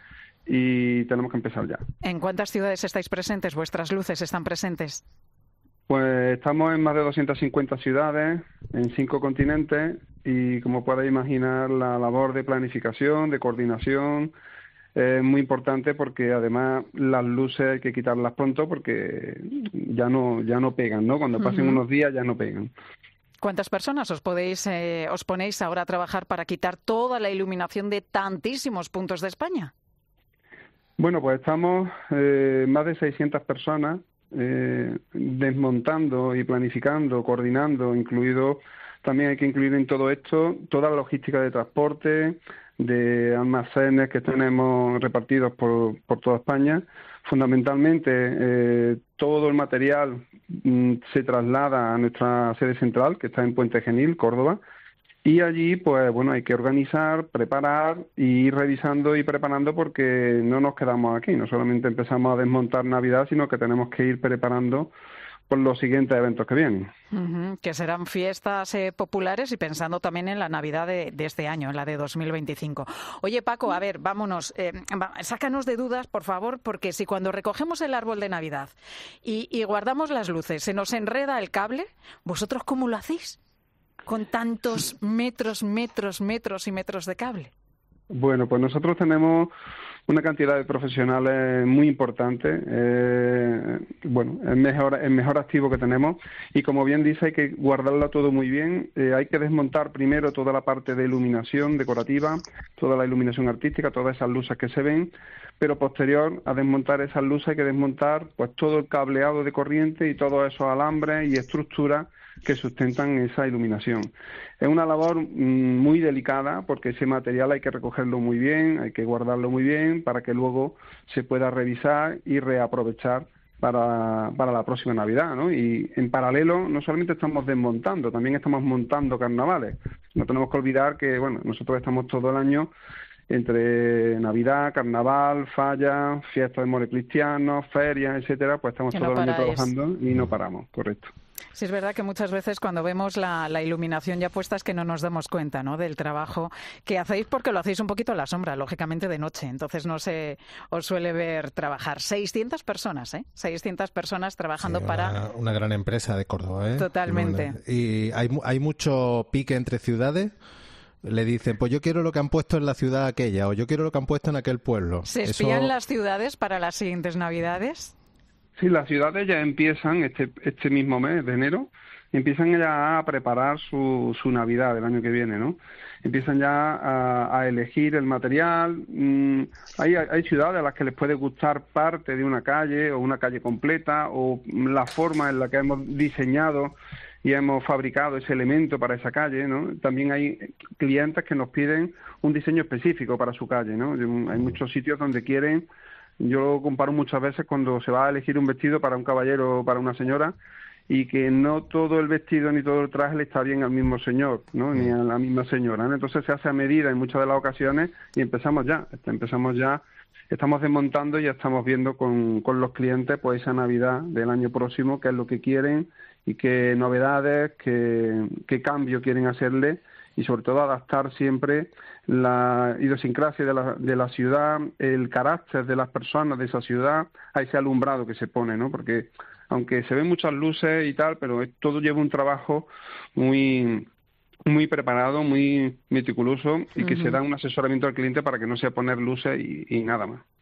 y tenemos que empezar ya. ¿En cuántas ciudades estáis presentes? ¿Vuestras luces están presentes? Pues estamos en más de doscientas cincuenta ciudades, en cinco continentes y como podéis imaginar la labor de planificación, de coordinación es muy importante porque además las luces hay que quitarlas pronto porque ya no ya no pegan, ¿no? Cuando pasen uh-huh. unos días ya no pegan. ¿Cuántas personas os podéis eh, os ponéis ahora a trabajar para quitar toda la iluminación de tantísimos puntos de España? Bueno, pues estamos eh, más de seiscientas personas eh, desmontando y planificando, coordinando, incluido, también hay que incluir en todo esto toda la logística de transporte, de almacenes que tenemos repartidos por, por toda España. Fundamentalmente, eh, todo el material mm, se traslada a nuestra sede central, que está en Puente Genil, Córdoba, y allí, pues bueno, hay que organizar, preparar y ir revisando y preparando porque no nos quedamos aquí. No solamente empezamos a desmontar Navidad, sino que tenemos que ir preparando por los siguientes eventos que vienen. Uh-huh, que serán fiestas eh, populares y pensando también en la Navidad de, de este año, en la de dos mil veinticinco. Oye, Paco, a ver, vámonos, eh, va, sácanos de dudas, por favor, porque si cuando recogemos el árbol de Navidad y, y guardamos las luces se nos enreda el cable, ¿vosotros cómo lo hacéis? Con tantos metros, metros, metros y metros de cable. Bueno, pues nosotros tenemos una cantidad de profesionales muy importante, eh, bueno, el mejor, el mejor activo que tenemos y como bien dice hay que guardarlo todo muy bien, eh, hay que desmontar primero toda la parte de iluminación decorativa, toda la iluminación artística, todas esas luces que se ven, pero posterior a desmontar esas luces hay que desmontar pues todo el cableado de corriente y todos esos alambres y estructuras que sustentan esa iluminación. Es una labor mmm, muy delicada porque ese material hay que recogerlo muy bien, hay que guardarlo muy bien para que luego se pueda revisar y reaprovechar para, para la próxima Navidad, ¿no? Y en paralelo no solamente estamos desmontando, también estamos montando carnavales. No tenemos que olvidar que, bueno, nosotros estamos todo el año entre Navidad, Carnaval, Falla, fiestas de more cristianos, ferias, etcétera, pues estamos todo el año trabajando y no paramos, correcto. Sí, es verdad que muchas veces cuando vemos la, la iluminación ya puesta es que no nos damos cuenta, ¿no?, del trabajo que hacéis porque lo hacéis un poquito a la sombra, lógicamente de noche, entonces no se os suele ver trabajar. seiscientas personas, ¿eh? seiscientas personas trabajando sí, una, para... Una gran empresa de Córdoba, ¿eh? Totalmente. Y hay, hay mucho pique entre ciudades. Le dicen, pues yo quiero lo que han puesto en la ciudad aquella o yo quiero lo que han puesto en aquel pueblo. ¿Se espían Eso... las ciudades para las siguientes Navidades? Sí, las ciudades ya empiezan este este mismo mes de enero, empiezan ya a preparar su, su Navidad del año que viene, ¿no? Empiezan ya a, a elegir el material. Mm, hay, hay ciudades a las que les puede gustar parte de una calle o una calle completa o la forma en la que hemos diseñado y hemos fabricado ese elemento para esa calle, ¿no? También hay clientes que nos piden un diseño específico para su calle, ¿no? Hay muchos sitios donde quieren, yo lo comparo muchas veces cuando se va a elegir un vestido para un caballero o para una señora y que no todo el vestido ni todo el traje le está bien al mismo señor, ¿no? Ni a la misma señora, ¿no? Entonces se hace a medida en muchas de las ocasiones y empezamos ya, empezamos ya, estamos desmontando y ya estamos viendo con, con los clientes pues esa Navidad del año próximo, qué es lo que quieren y qué novedades, qué, qué cambio quieren hacerle y sobre todo adaptar siempre la idiosincrasia de la, de la ciudad, el carácter de las personas de esa ciudad a ese alumbrado que se pone, ¿no? Porque aunque se ven muchas luces y tal, pero todo lleva un trabajo muy muy preparado, muy meticuloso y que uh-huh. se da un asesoramiento al cliente para que no sea poner luces y, y nada más.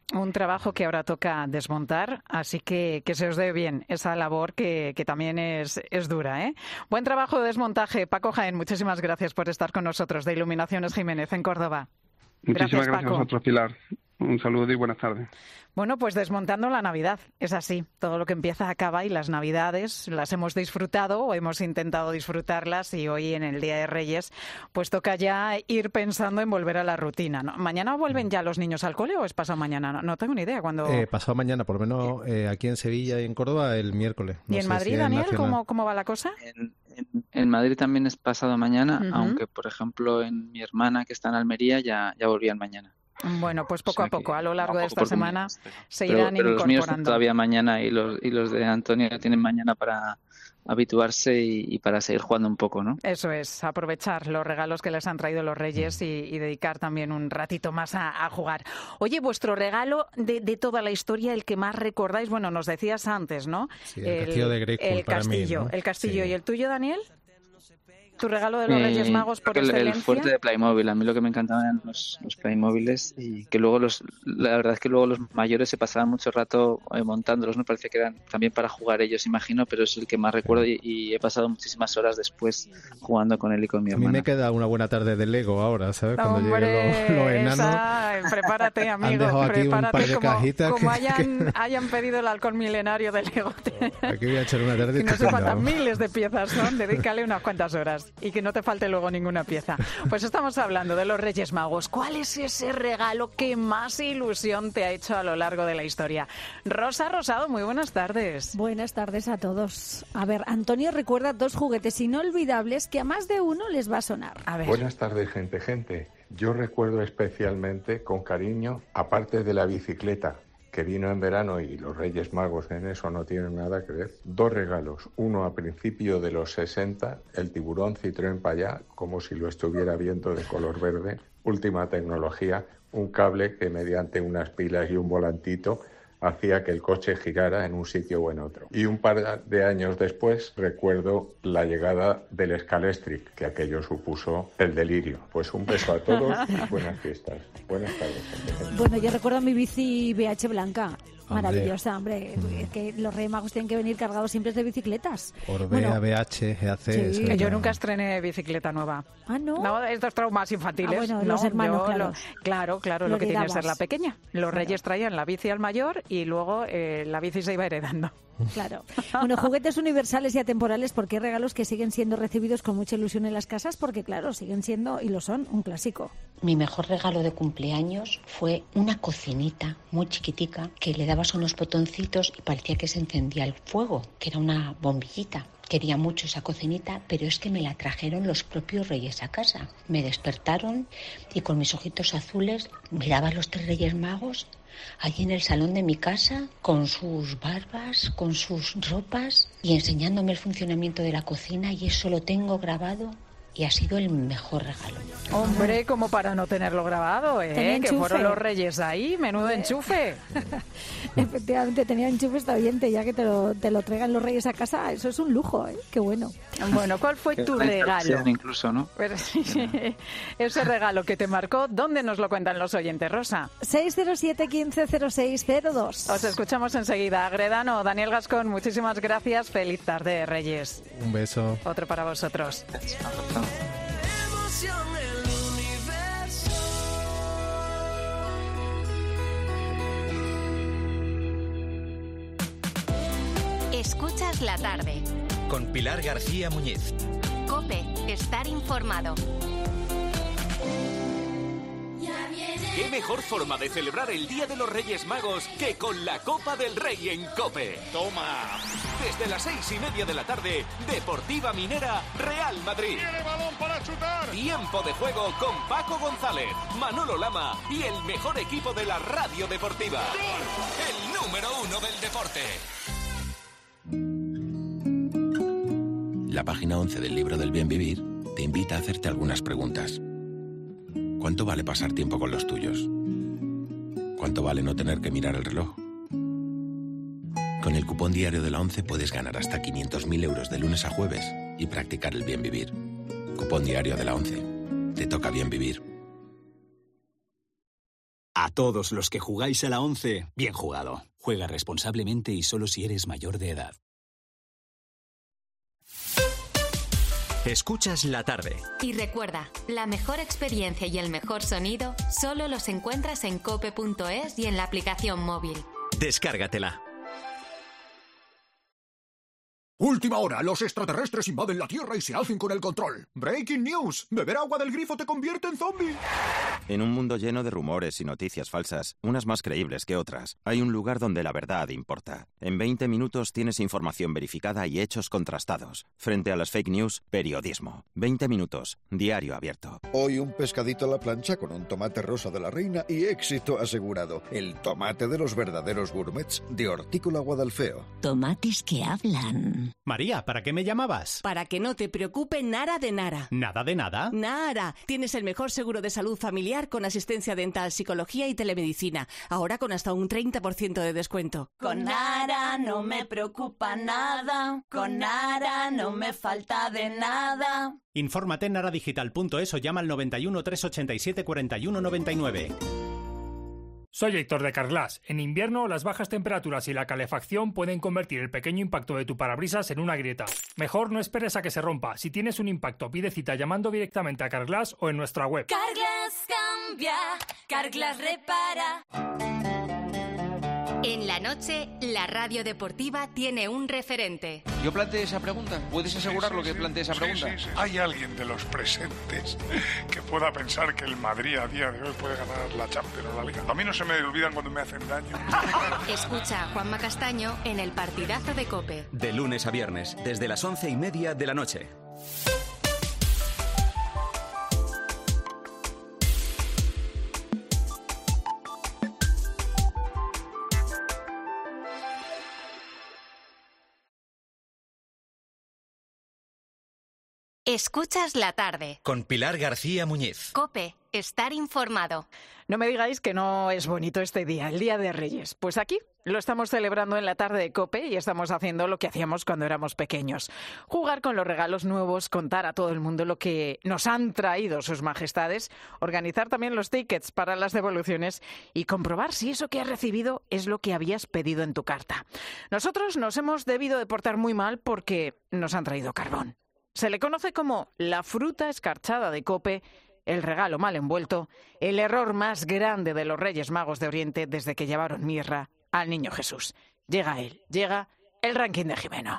Un trabajo que ahora toca desmontar, así que que se os dé bien esa labor que, que también es, es dura, ¿eh? Buen trabajo de desmontaje. Paco Jaén, muchísimas gracias por estar con nosotros de Iluminaciones Jiménez en Córdoba. Muchísimas Gracias, gracias a vosotros, Pilar. Un saludo y buenas tardes. Bueno, pues desmontando la Navidad, es así. Todo lo que empieza acaba y las Navidades las hemos disfrutado o hemos intentado disfrutarlas y hoy en el Día de Reyes pues toca ya ir pensando en volver a la rutina, ¿no? ¿Mañana vuelven ya los niños al cole o es pasado mañana? No, no tengo ni idea. Cuando eh, pasado mañana, por lo menos eh, aquí en Sevilla y en Córdoba el miércoles. No ¿Y en sé Madrid, si Daniel, nacional. ¿cómo, cómo va la cosa? En, en, en Madrid también es pasado mañana, Ujú. aunque por ejemplo en mi hermana que está en Almería ya, ya volvían mañana. Bueno, pues poco O sea a poco, que a lo largo va de poco esta por semana comunidades, se Pero, irán pero los míos incorporando. todavía mañana y los, y los de Antonio tienen mañana para habituarse y, y para seguir jugando un poco, ¿no? Eso es, aprovechar los regalos que les han traído los Reyes y, y dedicar también un ratito más a, a jugar. Oye, vuestro regalo de, de toda la historia, el que más recordáis, bueno, nos decías antes, ¿no? Sí, el castillo de Grayskull el para mí, castillo, ¿no? el castillo. Sí. ¿Y el tuyo, Daniel? ¿Tu regalo de los Reyes Eh, Magos por creo que el, el excelencia? fuerte de Playmobil, a mí lo que me encantaban eran los, los Playmóviles y que luego los, la verdad es que luego los mayores se pasaban mucho rato eh, montándolos, ¿no? Parece que eran también para jugar ellos, imagino, pero es el que más recuerdo y, y he pasado muchísimas horas después jugando con él y con mi A mí hermana. me queda una buena tarde de Lego ahora, ¿sabes? Cuando Hombre, lleguen los, los enanos. esa, prepárate, amigo. dejado aquí un prepárate par de como, cajitas como que- hayan, hayan pedido el alcohol milenario del Lego. Aquí voy a echar una tarde Que no sé estupenda, cuántas vamos. miles de piezas son, dedícale unas cuantas horas y que no te falte luego ninguna pieza. Pues estamos hablando de los Reyes Magos. ¿Cuál es ese regalo que más ilusión te ha hecho a lo largo de la historia? Rosa Rosado, muy buenas tardes. Buenas tardes a todos. A ver, Antonio recuerda dos juguetes inolvidables que a más de uno les va a sonar. A ver. Buenas tardes, gente, gente. Yo recuerdo especialmente, con cariño, aparte de la bicicleta, que vino en verano y los Reyes Magos en eso no tienen nada que ver, dos regalos. Uno a principio de los sesenta, el tiburón Citroën Payá, como si lo estuviera viendo de color verde, última tecnología, un cable que mediante unas pilas y un volantito hacía que el coche girara en un sitio o en otro. Y un par de años después recuerdo la llegada del Scalextric, que aquello supuso el delirio. Pues un beso a todos y buenas fiestas. Buenas tardes. gente. Bueno, yo recuerdo mi bici B H blanca. Hombre. Maravillosa, hombre. Es que los Reyes Magos tienen que venir cargados siempre de bicicletas. Orbea, Bueno, B H, G A C... Sí. eso Yo ya- nunca estrené bicicleta nueva. Ah, ¿no? No, estos traumas infantiles. Ah, bueno, no, los hermanos, yo claro. lo- claro, claro, Lo lo que tiene que ser heredabas. la pequeña. Los Reyes traían la bici al mayor y luego eh, la bici se iba heredando. Claro. Bueno, juguetes universales y atemporales porque hay regalos que siguen siendo recibidos con mucha ilusión en las casas porque, claro, siguen siendo, y lo son, un clásico. Mi mejor regalo de cumpleaños fue una cocinita muy chiquitica que le dabas unos botoncitos y parecía que se encendía el fuego, que era una bombillita. Quería mucho esa cocinita, pero es que me la trajeron los propios reyes a casa. Me despertaron y con mis ojitos azules miraba a los tres Reyes Magos allí en el salón de mi casa, con sus barbas, con sus ropas y enseñándome el funcionamiento de la cocina, y eso lo tengo grabado y ha sido el mejor regalo. Hombre, como para no tenerlo grabado, Tenía ¿eh? Que enchufe. fueron los Reyes ahí, menudo enchufe. Efectivamente, tenía enchufe esta oyente, ya que te lo, te lo traigan los Reyes a casa, eso es un lujo, ¿eh? Qué bueno. Bueno, ¿cuál fue tu Una regalo? introducción incluso, ¿no? Pero sí, ese regalo que te marcó, ¿dónde nos lo cuentan los oyentes, Rosa? seis cero siete, quince cero seis cero dos. Os escuchamos enseguida. Gredano, Daniel Gascón, muchísimas gracias. Feliz tarde, Reyes. Un beso. Otro para vosotros. Escuchas la tarde. Con Pilar García Muñiz. COPE, estar informado. ¿Qué mejor forma de celebrar el Día de los Reyes Magos que con la Copa del Rey en COPE? ¡Toma! Desde las seis y media de la tarde, Deportiva Minera, Real Madrid. ¡Tiene balón para chutar! Tiempo de juego con Paco González, Manolo Lama y el mejor equipo de la radio deportiva. El número uno del deporte. La página once del libro del bien vivir te invita a hacerte algunas preguntas. ¿Cuánto vale pasar tiempo con los tuyos? ¿Cuánto vale no tener que mirar el reloj? Con el cupón diario de la ONCE puedes ganar hasta quinientos mil euros de lunes a jueves y practicar el bien vivir. Cupón diario de la ONCE. Te toca bien vivir. A todos los que jugáis a la once, bien jugado. Juega responsablemente y solo si eres mayor de edad. Escuchas la tarde. Y recuerda, la mejor experiencia y el mejor sonido solo los encuentras en cope punto es y en la aplicación móvil. Descárgatela. Última hora, los extraterrestres invaden la Tierra y se hacen con el control. Breaking news, beber agua del grifo te convierte en zombie. En un mundo lleno de rumores y noticias falsas, unas más creíbles que otras, hay un lugar donde la verdad importa. En veinte minutos tienes información verificada y hechos contrastados. Frente a las fake news, periodismo. veinte minutos, diario abierto. Hoy un pescadito a la plancha con un tomate rosa de la reina y éxito asegurado. El tomate de los verdaderos gourmets de Hortícola Guadalfeo. Tomates que hablan. María, ¿para qué me llamabas? Para que no te preocupe nada de nada. ¿Nada de nada? Nada. Tienes el mejor seguro de salud familiar con asistencia dental, psicología y telemedicina. Ahora con hasta un treinta por ciento de descuento. Con Nara no me preocupa nada. Con Nara no me falta de nada. Infórmate en naradigital punto es o llama al noventa y uno, trescientos ochenta y siete, cuarenta y uno noventa y nueve. Soy Héctor de Carglass. En invierno, las bajas temperaturas y la calefacción pueden convertir el pequeño impacto de tu parabrisas en una grieta. Mejor no esperes a que se rompa. Si tienes un impacto, pide cita llamando directamente a Carglass o en nuestra web. Carglass cambia, Carglass repara. En la noche, la radio deportiva tiene un referente. Yo planteé esa pregunta. ¿Puedes asegurarlo que planteé esa pregunta? Sí, sí, sí. ¿Hay alguien de los presentes que pueda pensar que el Madrid a día de hoy puede ganar la Champions o la Liga? A mí no se me olvidan cuando me hacen daño. Escucha a Juanma Castaño en el partidazo de COPE. De lunes a viernes, desde las once y media de la noche. Escuchas la tarde. Con Pilar García Muñiz. COPE, estar informado. No me digáis que no es bonito este día, el Día de Reyes. Pues aquí lo estamos celebrando en la tarde de COPE y estamos haciendo lo que hacíamos cuando éramos pequeños. Jugar con los regalos nuevos, contar a todo el mundo lo que nos han traído sus majestades, organizar también los tickets para las devoluciones y comprobar si eso que has recibido es lo que habías pedido en tu carta. Nosotros nos hemos debido de portar muy mal porque nos han traído carbón. Se le conoce como la fruta escarchada de COPE, el regalo mal envuelto, el error más grande de los Reyes Magos de Oriente desde que llevaron mirra al Niño Jesús. Llega él, llega el ranking de Jimeno.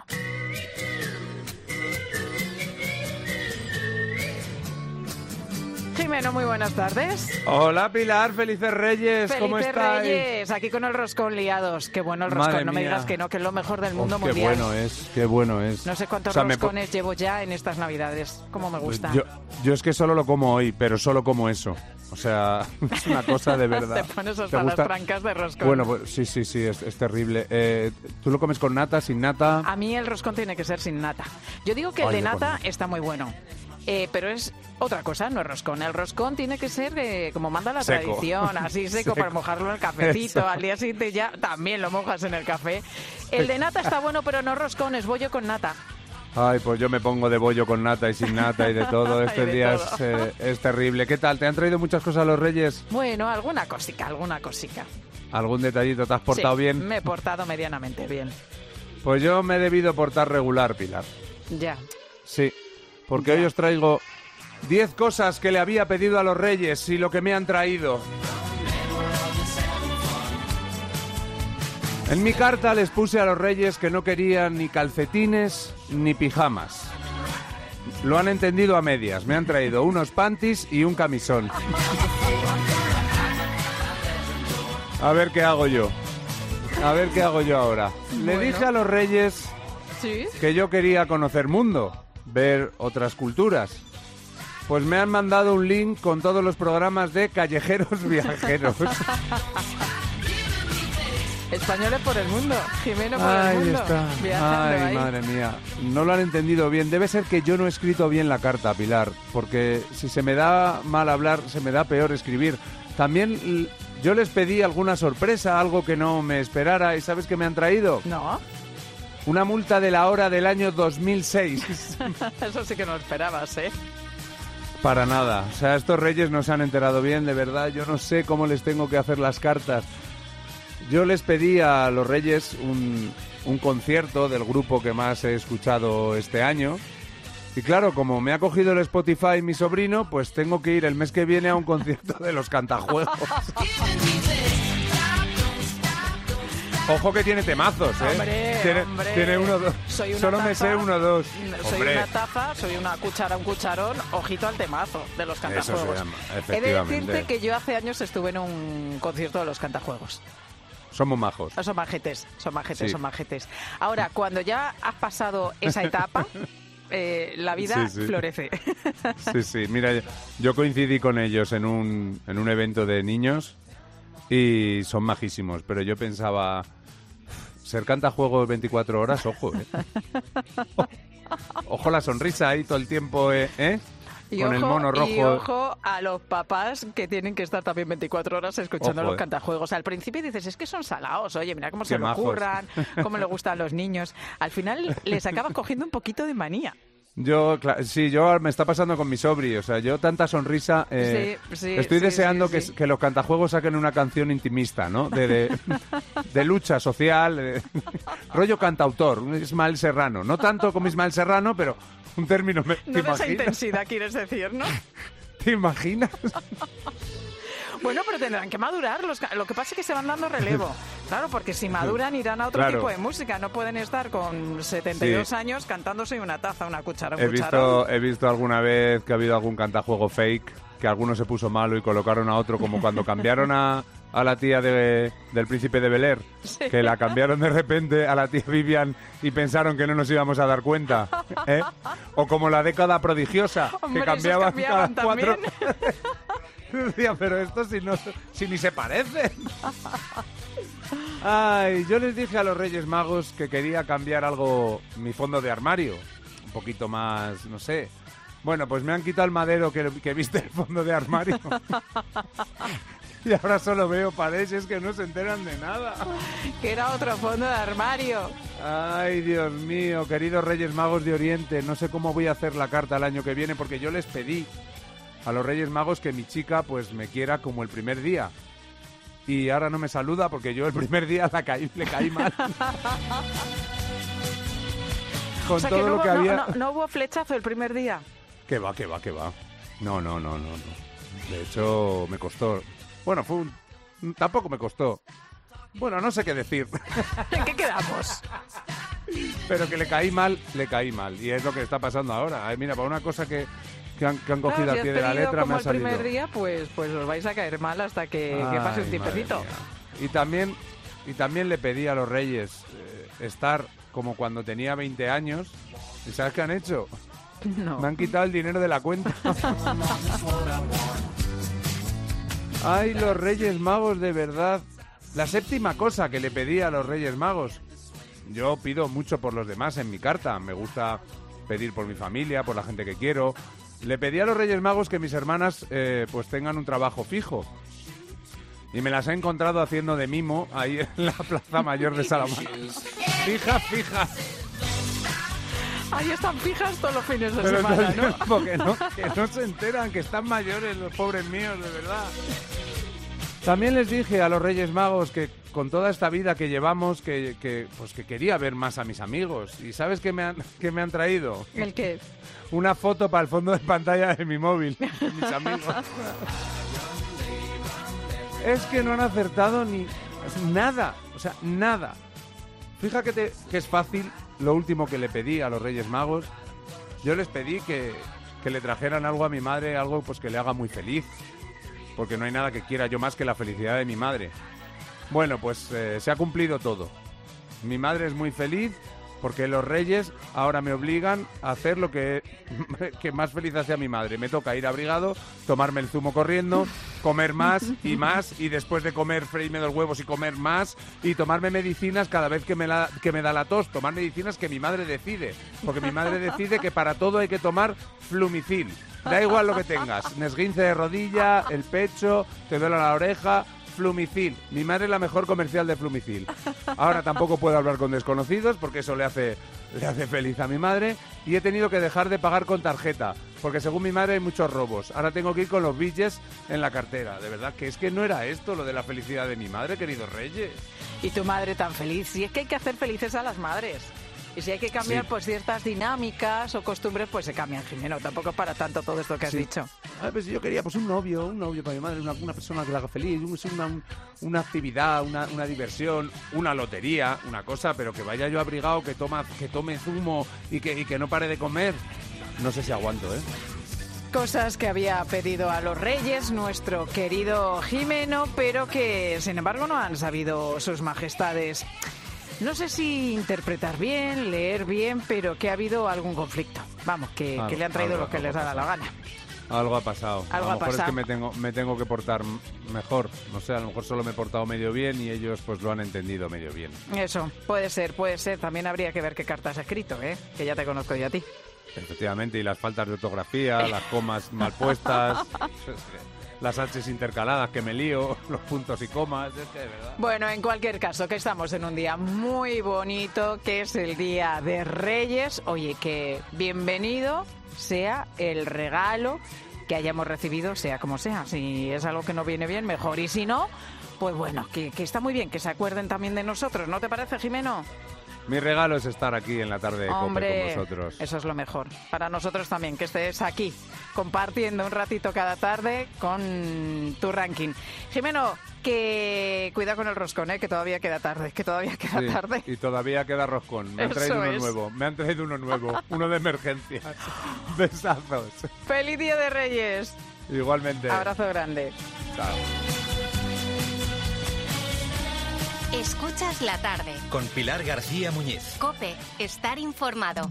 Jimeno, muy buenas tardes. Hola Pilar, felices Reyes, felices ¿cómo estáis? Reyes, aquí con el roscón liados. Qué bueno el roscón, Madre no me mía. digas que no, que es lo mejor del mundo Uf, mundial. Qué bueno es, qué bueno es. No sé cuántos O sea, me roscones llevo ya en estas Navidades, cómo me gusta. Yo, yo es que solo lo como hoy, pero solo como eso. O sea, es una cosa de verdad. Te pones hasta las trancas de roscón. Bueno, pues sí, sí, sí, es, es terrible. Eh, ¿Tú lo comes con nata, sin nata? A mí el roscón tiene que ser sin nata. Yo digo que el Ay, de yo nata con- está muy bueno. Eh, pero es otra cosa, no es roscón. El roscón tiene que ser eh, como manda la Seco. tradición, así seco, Seco. para mojarlo en el cafecito. Eso. Al día siguiente ya también lo mojas en el café. El de nata está bueno, pero no roscón, es bollo con nata. Ay, pues yo me pongo de bollo con nata y sin nata y de todo. Este Y de día todo. Es, eh, es terrible. ¿Qué tal? ¿Te han traído muchas cosas los Reyes? Bueno, alguna cosica, alguna cosica. ¿Algún detallito? ¿Te has portado Sí, bien? me he portado medianamente bien. Pues yo me he debido portar regular, Pilar. Ya. Sí, porque hoy os traigo diez cosas que le había pedido a los Reyes y lo que me han traído. En mi carta les puse a los Reyes que no querían ni calcetines ni pijamas. Lo han entendido a medias. Me han traído unos panties y un camisón. A ver qué hago yo. A ver qué hago yo ahora. Le Bueno. dije a los Reyes ¿Sí? que yo quería conocer mundo, ver otras culturas. Pues me han mandado un link con todos los programas de Callejeros Viajeros. Españoles por el mundo, Jimeno por Ahí el mundo. está. Viajando Ay, ahí. madre mía. No lo han entendido bien. Debe ser que yo no he escrito bien la carta, Pilar, porque si se me da mal hablar, se me da peor escribir. También l- yo les pedí alguna sorpresa, algo que no me esperara, ¿y sabes qué me han traído? No. Una multa de la hora del año dos mil seis. Eso sí que no lo esperabas, ¿eh? Para nada. O sea, estos reyes no se han enterado bien, de verdad. Yo no sé cómo les tengo que hacer las cartas. Yo les pedí a los reyes un, un concierto del grupo que más he escuchado este año. Y claro, como me ha cogido el Spotify mi sobrino, pues tengo que ir el mes que viene a un concierto de los Cantajuegos. Ojo que tiene temazos, ¿eh? Hombre, tiene, hombre. tiene uno, dos. Soy una Solo taza, me sé uno, dos. Soy Hombre. una taza, soy una cuchara, un cucharón, ojito al temazo de los Cantajuegos. Eso se llama, He de efectivamente. decirte que yo hace años estuve en un concierto de los Cantajuegos. Somos majos. Son majetes, son majetes, Sí. son majetes. Ahora, cuando ya has pasado esa etapa, eh, la vida Sí, sí. florece. Sí, sí. Mira, yo coincidí con ellos en un, en un evento de niños y son majísimos, pero yo pensaba... Ser Cantajuegos veinticuatro horas, ojo, ¿eh? Ojo la sonrisa ahí todo el tiempo, ¿eh? ¿Eh? Y Con ojo, el mono rojo. y ojo a los papás que tienen que estar también veinticuatro horas escuchando Ojo, los eh. Cantajuegos. Al principio dices, es que son salados, oye, mira cómo Qué se lo majos. ocurran, cómo le gustan a los niños. Al final les acabas cogiendo un poquito de manía. Yo, cla- sí, yo me está pasando con mi sobri, o sea, yo tanta sonrisa... eh, Sí, sí, estoy sí, deseando sí, que, sí. que los Cantajuegos saquen una canción intimista, ¿no? De, de, de lucha social, de- rollo cantautor, un Ismael Serrano. No tanto como Ismael Serrano, pero un término... me- ¿Te No de esa imaginas? intensidad, quieres decir, ¿no? ¿Te imaginas? Bueno, pero tendrán que madurar. Los ca- lo que pasa es que se van dando relevo. Claro, porque si maduran irán a otro Claro. tipo de música. No pueden estar con setenta y dos Sí. años cantándose una taza, una cuchara, un He cucharón. visto, he visto alguna vez que ha habido algún cantajuego fake, que alguno se puso malo y colocaron a otro, como cuando cambiaron a, a la tía de, del Príncipe de Bel-Air, Sí. que la cambiaron de repente a la tía Vivian y pensaron que no nos íbamos a dar cuenta. ¿eh? O como la década prodigiosa, Hombre, que esos cambiaban, cambiaban cada cuatro... también. Decía, pero esto si, no, si ni se parecen. Ay, yo les dije a los Reyes Magos que quería cambiar algo, mi fondo de armario, un poquito más, no sé. Bueno, pues me han quitado el madero que, que viste el fondo de armario. Y ahora solo veo paredes que no se enteran de nada. Que era otro fondo de armario. Ay, Dios mío, queridos Reyes Magos de Oriente, no sé cómo voy a hacer la carta el año que viene porque yo les pedí a los Reyes Magos que mi chica pues me quiera como el primer día. Y ahora no me saluda porque yo el primer día la caí, le caí mal. Con O sea, todo que no lo hubo, que no- había... no- no hubo flechazo el primer día. Que va, que va, que va. No, no, no, no, no. De hecho, me costó... Bueno, fue un... Tampoco me costó. Bueno, no sé qué decir. ¿En qué quedamos? Pero que le caí mal, le caí mal. Y es lo que está pasando ahora. Ay, mira, para una cosa que, que, han, que han cogido Claro, al si pie has de la pedido letra, como me ha el salido. primer día, pues, pues os vais a caer mal hasta que, que pase un Ay, tiempecito. madre mía. Y también, y también le pedí a los Reyes eh, estar como cuando tenía veinte años. ¿Y sabes qué han hecho? No. Me han quitado el dinero de la cuenta. Ay, los Reyes Magos, de verdad. La séptima cosa que le pedí a los Reyes Magos. Yo pido mucho por los demás en mi carta. Me gusta pedir por mi familia, por la gente que quiero. Le pedí a los Reyes Magos que mis hermanas eh, pues tengan un trabajo fijo. Y me las he encontrado haciendo de mimo ahí en la Plaza Mayor de Salamanca. Fijas, fijas. Ahí están fijas todos los fines de Pero todo semana, el ¿no? tiempo que no, que no se enteran, que están mayores los pobres míos, de verdad. También les dije a los Reyes Magos que con toda esta vida que llevamos, que, que, pues que quería ver más a mis amigos. ¿Y sabes qué me han, qué me han traído? ¿El qué? Una foto para el fondo de pantalla de mi móvil, de mis amigos. Es que no han acertado ni nada, o sea, nada. Fíjate que, que es fácil lo último que le pedí a los Reyes Magos. Yo les pedí que, que le trajeran algo a mi madre, algo pues que le haga muy feliz. Porque no hay nada que quiera yo más que la felicidad de mi madre. Bueno, pues eh, se ha cumplido todo. Mi madre es muy feliz porque los Reyes ahora me obligan a hacer lo que, que más feliz hace a mi madre. Me toca ir abrigado, tomarme el zumo corriendo, comer más y más, y después de comer freírme los huevos y comer más, y tomarme medicinas cada vez que me, la, que me da la tos. Tomar medicinas que mi madre decide. Porque mi madre decide que para todo hay que tomar Flumicil. Da igual lo que tengas. Un esguince de rodilla, el pecho, te duele la oreja... Flumicil. Mi madre es la mejor comercial de Flumicil. Ahora tampoco puedo hablar con desconocidos porque eso le hace le hace feliz a mi madre y he tenido que dejar de pagar con tarjeta, porque según mi madre hay muchos robos. Ahora tengo que ir con los billetes en la cartera. De verdad que es que no era esto lo de la felicidad de mi madre, queridos Reyes. Y tu madre tan feliz. Si es que hay que hacer felices a las madres. Y si hay que cambiar sí. pues ciertas dinámicas o costumbres, pues se cambian, Jimeno. Tampoco es para tanto todo esto que has sí. dicho. A ver, si yo quería pues un novio, un novio para mi madre, una, una persona que la haga feliz, una, una actividad, una, una diversión, una lotería, una cosa, pero que vaya yo abrigado, que toma, que tome zumo y que, y que no pare de comer. No sé si aguanto, ¿eh? Cosas que había pedido a los Reyes nuestro querido Jimeno, pero que sin embargo no han sabido sus majestades. No sé si interpretar bien, leer bien, pero que ha habido algún conflicto. Vamos, que, algo, que le han traído algo, lo que les da la gana. Algo ha pasado. Algo a lo mejor ha pasado. es que me tengo, me tengo que portar mejor. No sé, a lo mejor solo me he portado medio bien y ellos pues lo han entendido medio bien. Eso, puede ser, puede ser. También habría que ver qué cartas has escrito, ¿eh? Que ya te conozco yo a ti. Efectivamente, y las faltas de ortografía, las comas mal puestas... Las H's intercaladas, que me lío, los puntos y comas, es que de verdad. Bueno, en cualquier caso, que estamos en un día muy bonito, que es el Día de Reyes. Oye, que bienvenido sea el regalo que hayamos recibido, sea como sea. Si es algo que no viene bien, mejor. Y si no, pues bueno, que, que está muy bien, que se acuerden también de nosotros. ¿No te parece, Jimeno? Mi regalo es estar aquí en la tarde de Hombre, COPE con vosotros. Eso es lo mejor. Para nosotros también, que estés aquí, compartiendo un ratito cada tarde con tu ranking. Jimeno, que cuida con el roscón, ¿eh? Que todavía queda tarde, que todavía queda sí, tarde. Y todavía queda roscón. Me han eso traído uno es. nuevo, me han traído uno nuevo, uno de emergencia. Besazos. ¡Feliz Día de Reyes! Igualmente. Abrazo grande. Chao. Escuchas la tarde. Con Pilar García Muñiz. COPE, estar informado.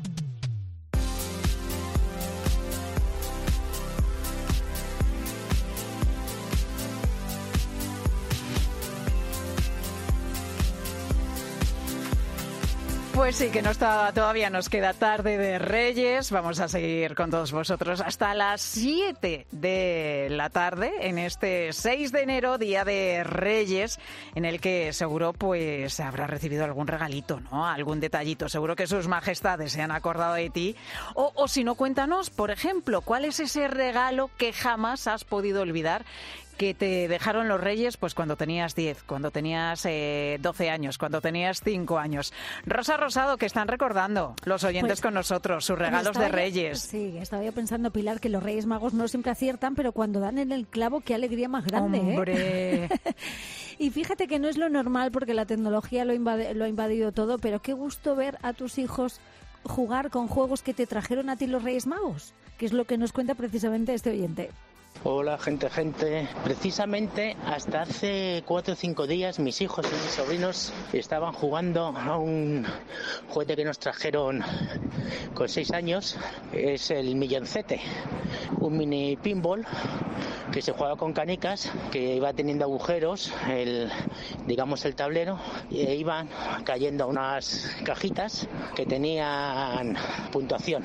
Pues sí, que no está, todavía nos queda tarde de Reyes. Vamos a seguir con todos vosotros hasta las siete de la tarde en este seis de enero, Día de Reyes, en el que seguro pues habrá recibido algún regalito, ¿no? Algún detallito. Seguro que sus majestades se han acordado de ti. O, o si no, cuéntanos, por ejemplo, ¿cuál es ese regalo que jamás has podido olvidar que te dejaron los Reyes pues cuando tenías diez, cuando tenías eh, doce años, cuando tenías cinco años? Rosa Rosado, que están recordando los oyentes pues, con nosotros, sus regalos de Reyes. Sí, estaba yo pensando, Pilar, que los Reyes Magos no siempre aciertan, pero cuando dan en el clavo, qué alegría más grande, ¡Hombre! ¿eh? Y fíjate que no es lo normal porque la tecnología lo, invade, lo ha invadido todo, pero qué gusto ver a tus hijos jugar con juegos que te trajeron a ti los Reyes Magos, que es lo que nos cuenta precisamente este oyente. Hola, gente, gente. Precisamente hasta hace cuatro o cinco días mis hijos y mis sobrinos estaban jugando a un juguete que nos trajeron con seis años. Es el milloncete, un mini pinball que se juega con canicas, que iba teniendo agujeros, el, digamos el tablero, e iban cayendo unas cajitas que tenían puntuación.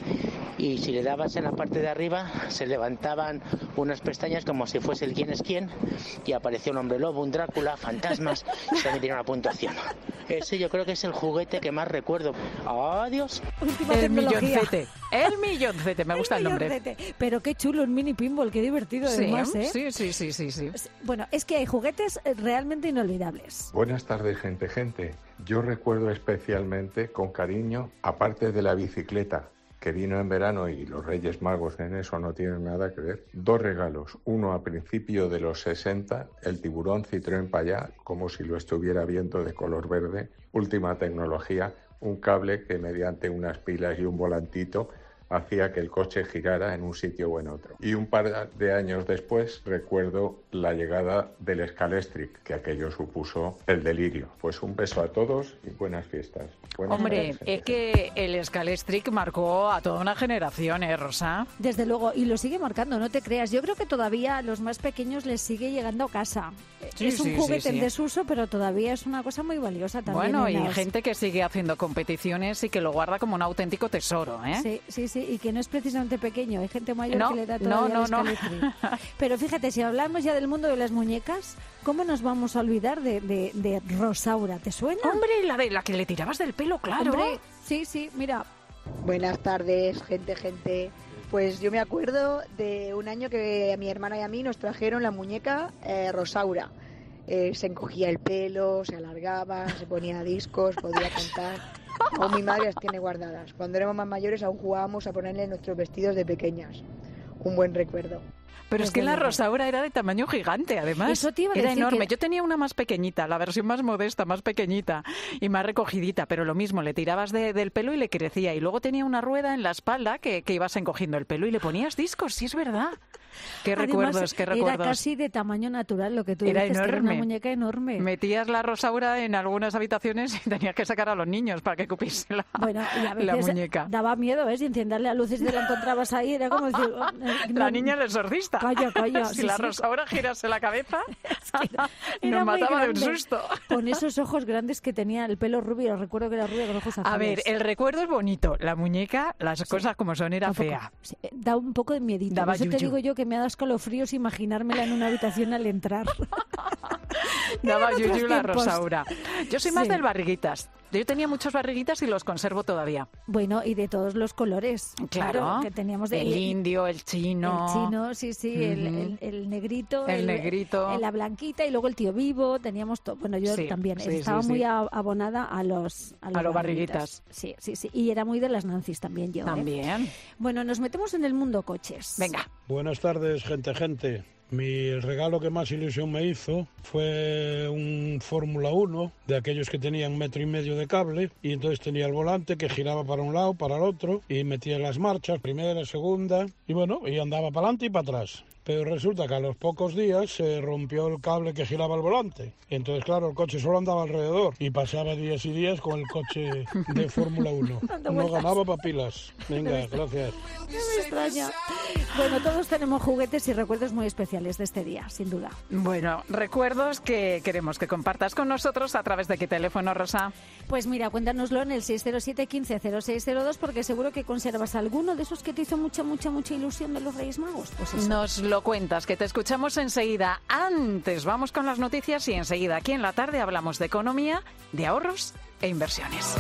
Y si le dabas en la parte de arriba, se levantaban unas pestañas como si fuese el quién es quién, y apareció un hombre lobo, un Drácula, fantasmas, y también tiene una puntuación. Ese yo creo que es el juguete que más recuerdo. ¡Adiós! Última el tecnología. milloncete. El milloncete, me gusta el, el nombre. Pero qué chulo, un mini pinball, qué divertido además, sí, ¿eh? Sí, sí, sí, sí, sí. Bueno, es que hay juguetes realmente inolvidables. Buenas tardes, gente, gente. Yo recuerdo especialmente, con cariño, aparte de la bicicleta, que vino en verano y los Reyes Magos en eso no tienen nada que ver, dos regalos. Uno a principio de los sesenta, el tiburón Citroën Payá, como si lo estuviera viendo, de color verde, última tecnología, un cable que mediante unas pilas y un volantito hacía que el coche girara en un sitio o en otro. Y un par de años después recuerdo la llegada del Scalestric, que aquello supuso el delirio. Pues un beso a todos y buenas fiestas. Buenas Hombre, tardes, es que el Scalestric marcó a toda una generación, ¿eh, Rosa? Desde luego, y lo sigue marcando, no te creas. Yo creo que todavía a los más pequeños les sigue llegando a casa. Sí, es un sí, juguete sí, sí. en desuso, pero todavía es una cosa muy valiosa también. Bueno, y las... gente que sigue haciendo competiciones y que lo guarda como un auténtico tesoro, ¿eh? Sí, sí, sí, y que no es precisamente pequeño. Hay gente mayor no, que le da no, todavía no, el Scalestric. no. Pero fíjate, si hablamos ya del mundo de las muñecas, ¿cómo nos vamos a olvidar de, de, de Rosaura? ¿Te suena? Hombre, la de la que le tirabas del pelo, claro. Hombre, Sí, sí, mira. Buenas tardes, gente, gente. Pues yo me acuerdo de un año que a mi hermana y a mí nos trajeron la muñeca eh, Rosaura. Eh, se encogía el pelo, se alargaba, se ponía discos, podía cantar. Aún mi madre las tiene guardadas. Cuando éramos más mayores aún jugábamos a ponerle nuestros vestidos de pequeñas. Un buen recuerdo. Pero es que la Rosaura era de tamaño gigante, además. Eso te iba a era decir enorme. que- Yo tenía una más pequeñita, la versión más modesta, más pequeñita y más recogidita, pero lo mismo, le tirabas de- del pelo y le crecía. Y luego tenía una rueda en la espalda que, que ibas encogiendo el pelo y le ponías discos, sí es verdad. Qué Además, recuerdos, qué recuerdos. Era casi de tamaño natural lo que tú Era dices, que era enorme. una muñeca enorme. Metías la Rosaura en algunas habitaciones y tenías que sacar a los niños para que cupiese la, Bueno, y a la veces muñeca. daba miedo, ¿eh? Si encenderle a luces y te la encontrabas ahí, era como decir... oh, eh, La no- niña del exorcista. Calla, calla. Si sí, la sí. Rosaura girase la cabeza, Era nos muy mataba de un grande, susto. Con esos ojos grandes que tenía, el pelo rubio, recuerdo que era rubio con ojos azules. A ver, el recuerdo es bonito. La muñeca, las cosas como son, era Tampoco- fea. sí, eh, da un poco de miedito. Daba Por eso te yuyu. digo yo que me ha dado escalofríos imaginármela en una habitación al entrar. Daba Eran otros yuyu la tiempos. Rosaura. Yo soy más Sí. del barriguitas. Yo tenía muchos barriguitas y los conservo todavía. Bueno, y de todos los colores. Claro, que teníamos de el indio, el chino. El chino, sí, sí, el, Ujú. el- el negrito. El negrito. el- la blanquita y luego el tío vivo. Teníamos todo. Bueno, yo Sí, también sí, estaba sí, muy sí. a- abonada a los a, A los barriguitas. Sí, sí, sí. Y era muy de las Nancy's también yo. ¿eh? También. Bueno, nos metemos en el mundo coches. Venga. Buenas tardes, gente, gente. Mi regalo que más ilusión me hizo fue un Fórmula uno, de aquellos que tenían metro y medio de cable, y entonces tenía el volante que giraba para un lado, para el otro, y metía las marchas, primera, segunda, y bueno, y andaba para adelante y para atrás. Pero resulta que a los pocos días se rompió el cable que giraba el volante. Entonces, claro, el coche solo andaba alrededor y pasaba días y días con el coche de Fórmula uno. Dando No vueltas. ganaba papilas. Venga, gracias. No me extraña. Bueno, todos tenemos juguetes y recuerdos muy especiales de este día, sin duda. Bueno, recuerdos que queremos que compartas con nosotros a través de qué teléfono, Rosa. Pues mira, cuéntanoslo en el seis cero siete, quince, cero seis cero dos porque seguro que conservas alguno de esos que te hizo mucha, mucha, mucha ilusión de los Reyes Magos. Pues eso. Nos lo cuentas, que te escuchamos enseguida. Antes vamos con las noticias y enseguida aquí en la tarde hablamos de economía, de ahorros e inversiones.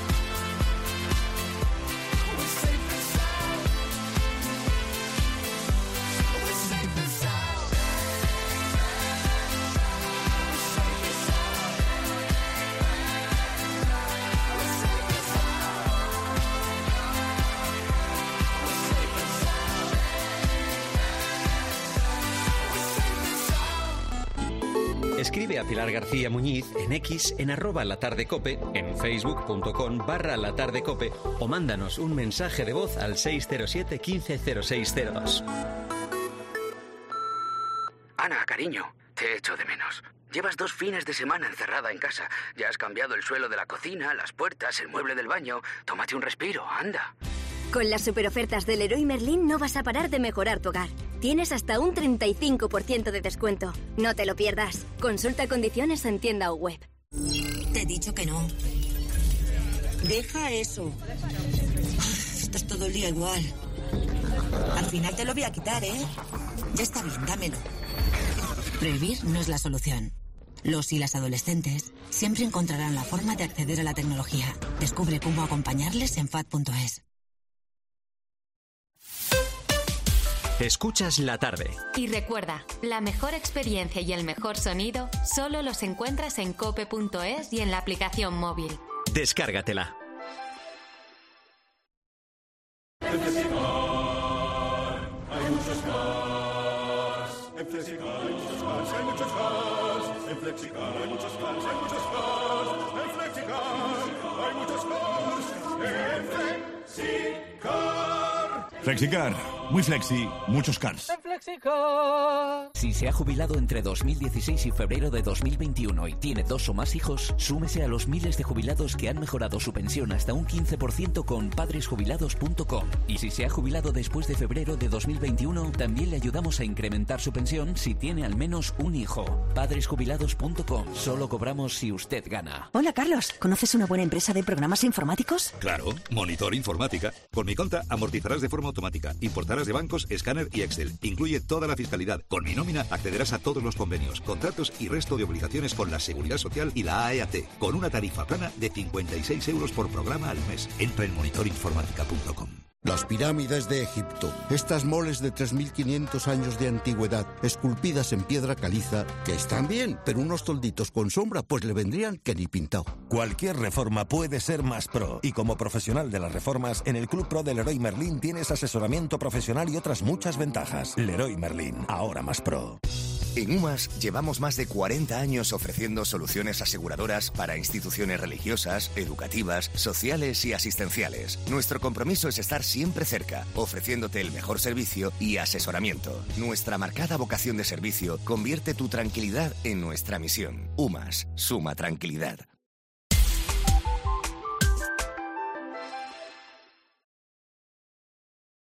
Escribe a Pilar García Muñiz en X, en arroba latardecope, en facebook.com barra latardecope o mándanos un mensaje de voz al seis cero siete, quince, cero seis cero dos. Ana, cariño, te echo de menos. Llevas dos fines de semana encerrada en casa. Ya has cambiado el suelo de la cocina, las puertas, el mueble del baño. Tómate un respiro, anda. Con las superofertas del Leroy Merlin no vas a parar de mejorar tu hogar. Tienes hasta un treinta y cinco por ciento de descuento. No te lo pierdas. Consulta condiciones en tienda o web. Te he dicho que no. Deja eso. Estás todo el día igual. Al final te lo voy a quitar, ¿eh? Ya está bien, dámelo. Prohibir no es la solución. Los y las adolescentes siempre encontrarán la forma de acceder a la tecnología. Descubre cómo acompañarles en F A D punto es. Escuchas la tarde. Y recuerda, la mejor experiencia y el mejor sonido solo los encuentras en cope punto es y en la aplicación móvil. Descárgatela. En Flexicar hay muchos cars. En Flexicar hay muchos cars, hay muchos cars. En Flexicar hay muchos cars, hay muchos cars. En Flexicar hay muchos cars. En Flexicar. Flexicar, muy flexi, muchos cars. Si se ha jubilado entre dos mil dieciséis y febrero de dos mil veintiuno y tiene dos o más hijos, súmese a los miles de jubilados que han mejorado su pensión hasta un quince por ciento con padres jubilados punto com. Y si se ha jubilado después de febrero de dos mil veintiuno, también le ayudamos a incrementar su pensión si tiene al menos un hijo. padres jubilados punto com. Solo cobramos si usted gana. Hola, Carlos. ¿Conoces una buena empresa de programas informáticos? Claro, Monitor Informática. Con mi cuenta amortizarás de forma automática, importaras de bancos, escáner y Excel. Incluye toda la fiscalidad. Con Mi Nómina accederás a todos los convenios, contratos y resto de obligaciones con la Seguridad Social y la A E A T, con una tarifa plana de cincuenta y seis euros por programa al mes. Entra en monitor informática punto com. Las pirámides de Egipto, estas moles de tres mil quinientos años de antigüedad, esculpidas en piedra caliza, que están bien, pero unos tolditos con sombra pues le vendrían que ni pintado. Cualquier reforma puede ser más pro, y como profesional de las reformas, en el Club Pro de Leroy Merlin tienes asesoramiento profesional y otras muchas ventajas. Leroy Merlin, ahora más pro. En UMAS llevamos más de cuarenta años ofreciendo soluciones aseguradoras para instituciones religiosas, educativas, sociales y asistenciales. Nuestro compromiso es estar siempre cerca, ofreciéndote el mejor servicio y asesoramiento. Nuestra marcada vocación de servicio convierte tu tranquilidad en nuestra misión. UMAS, suma tranquilidad.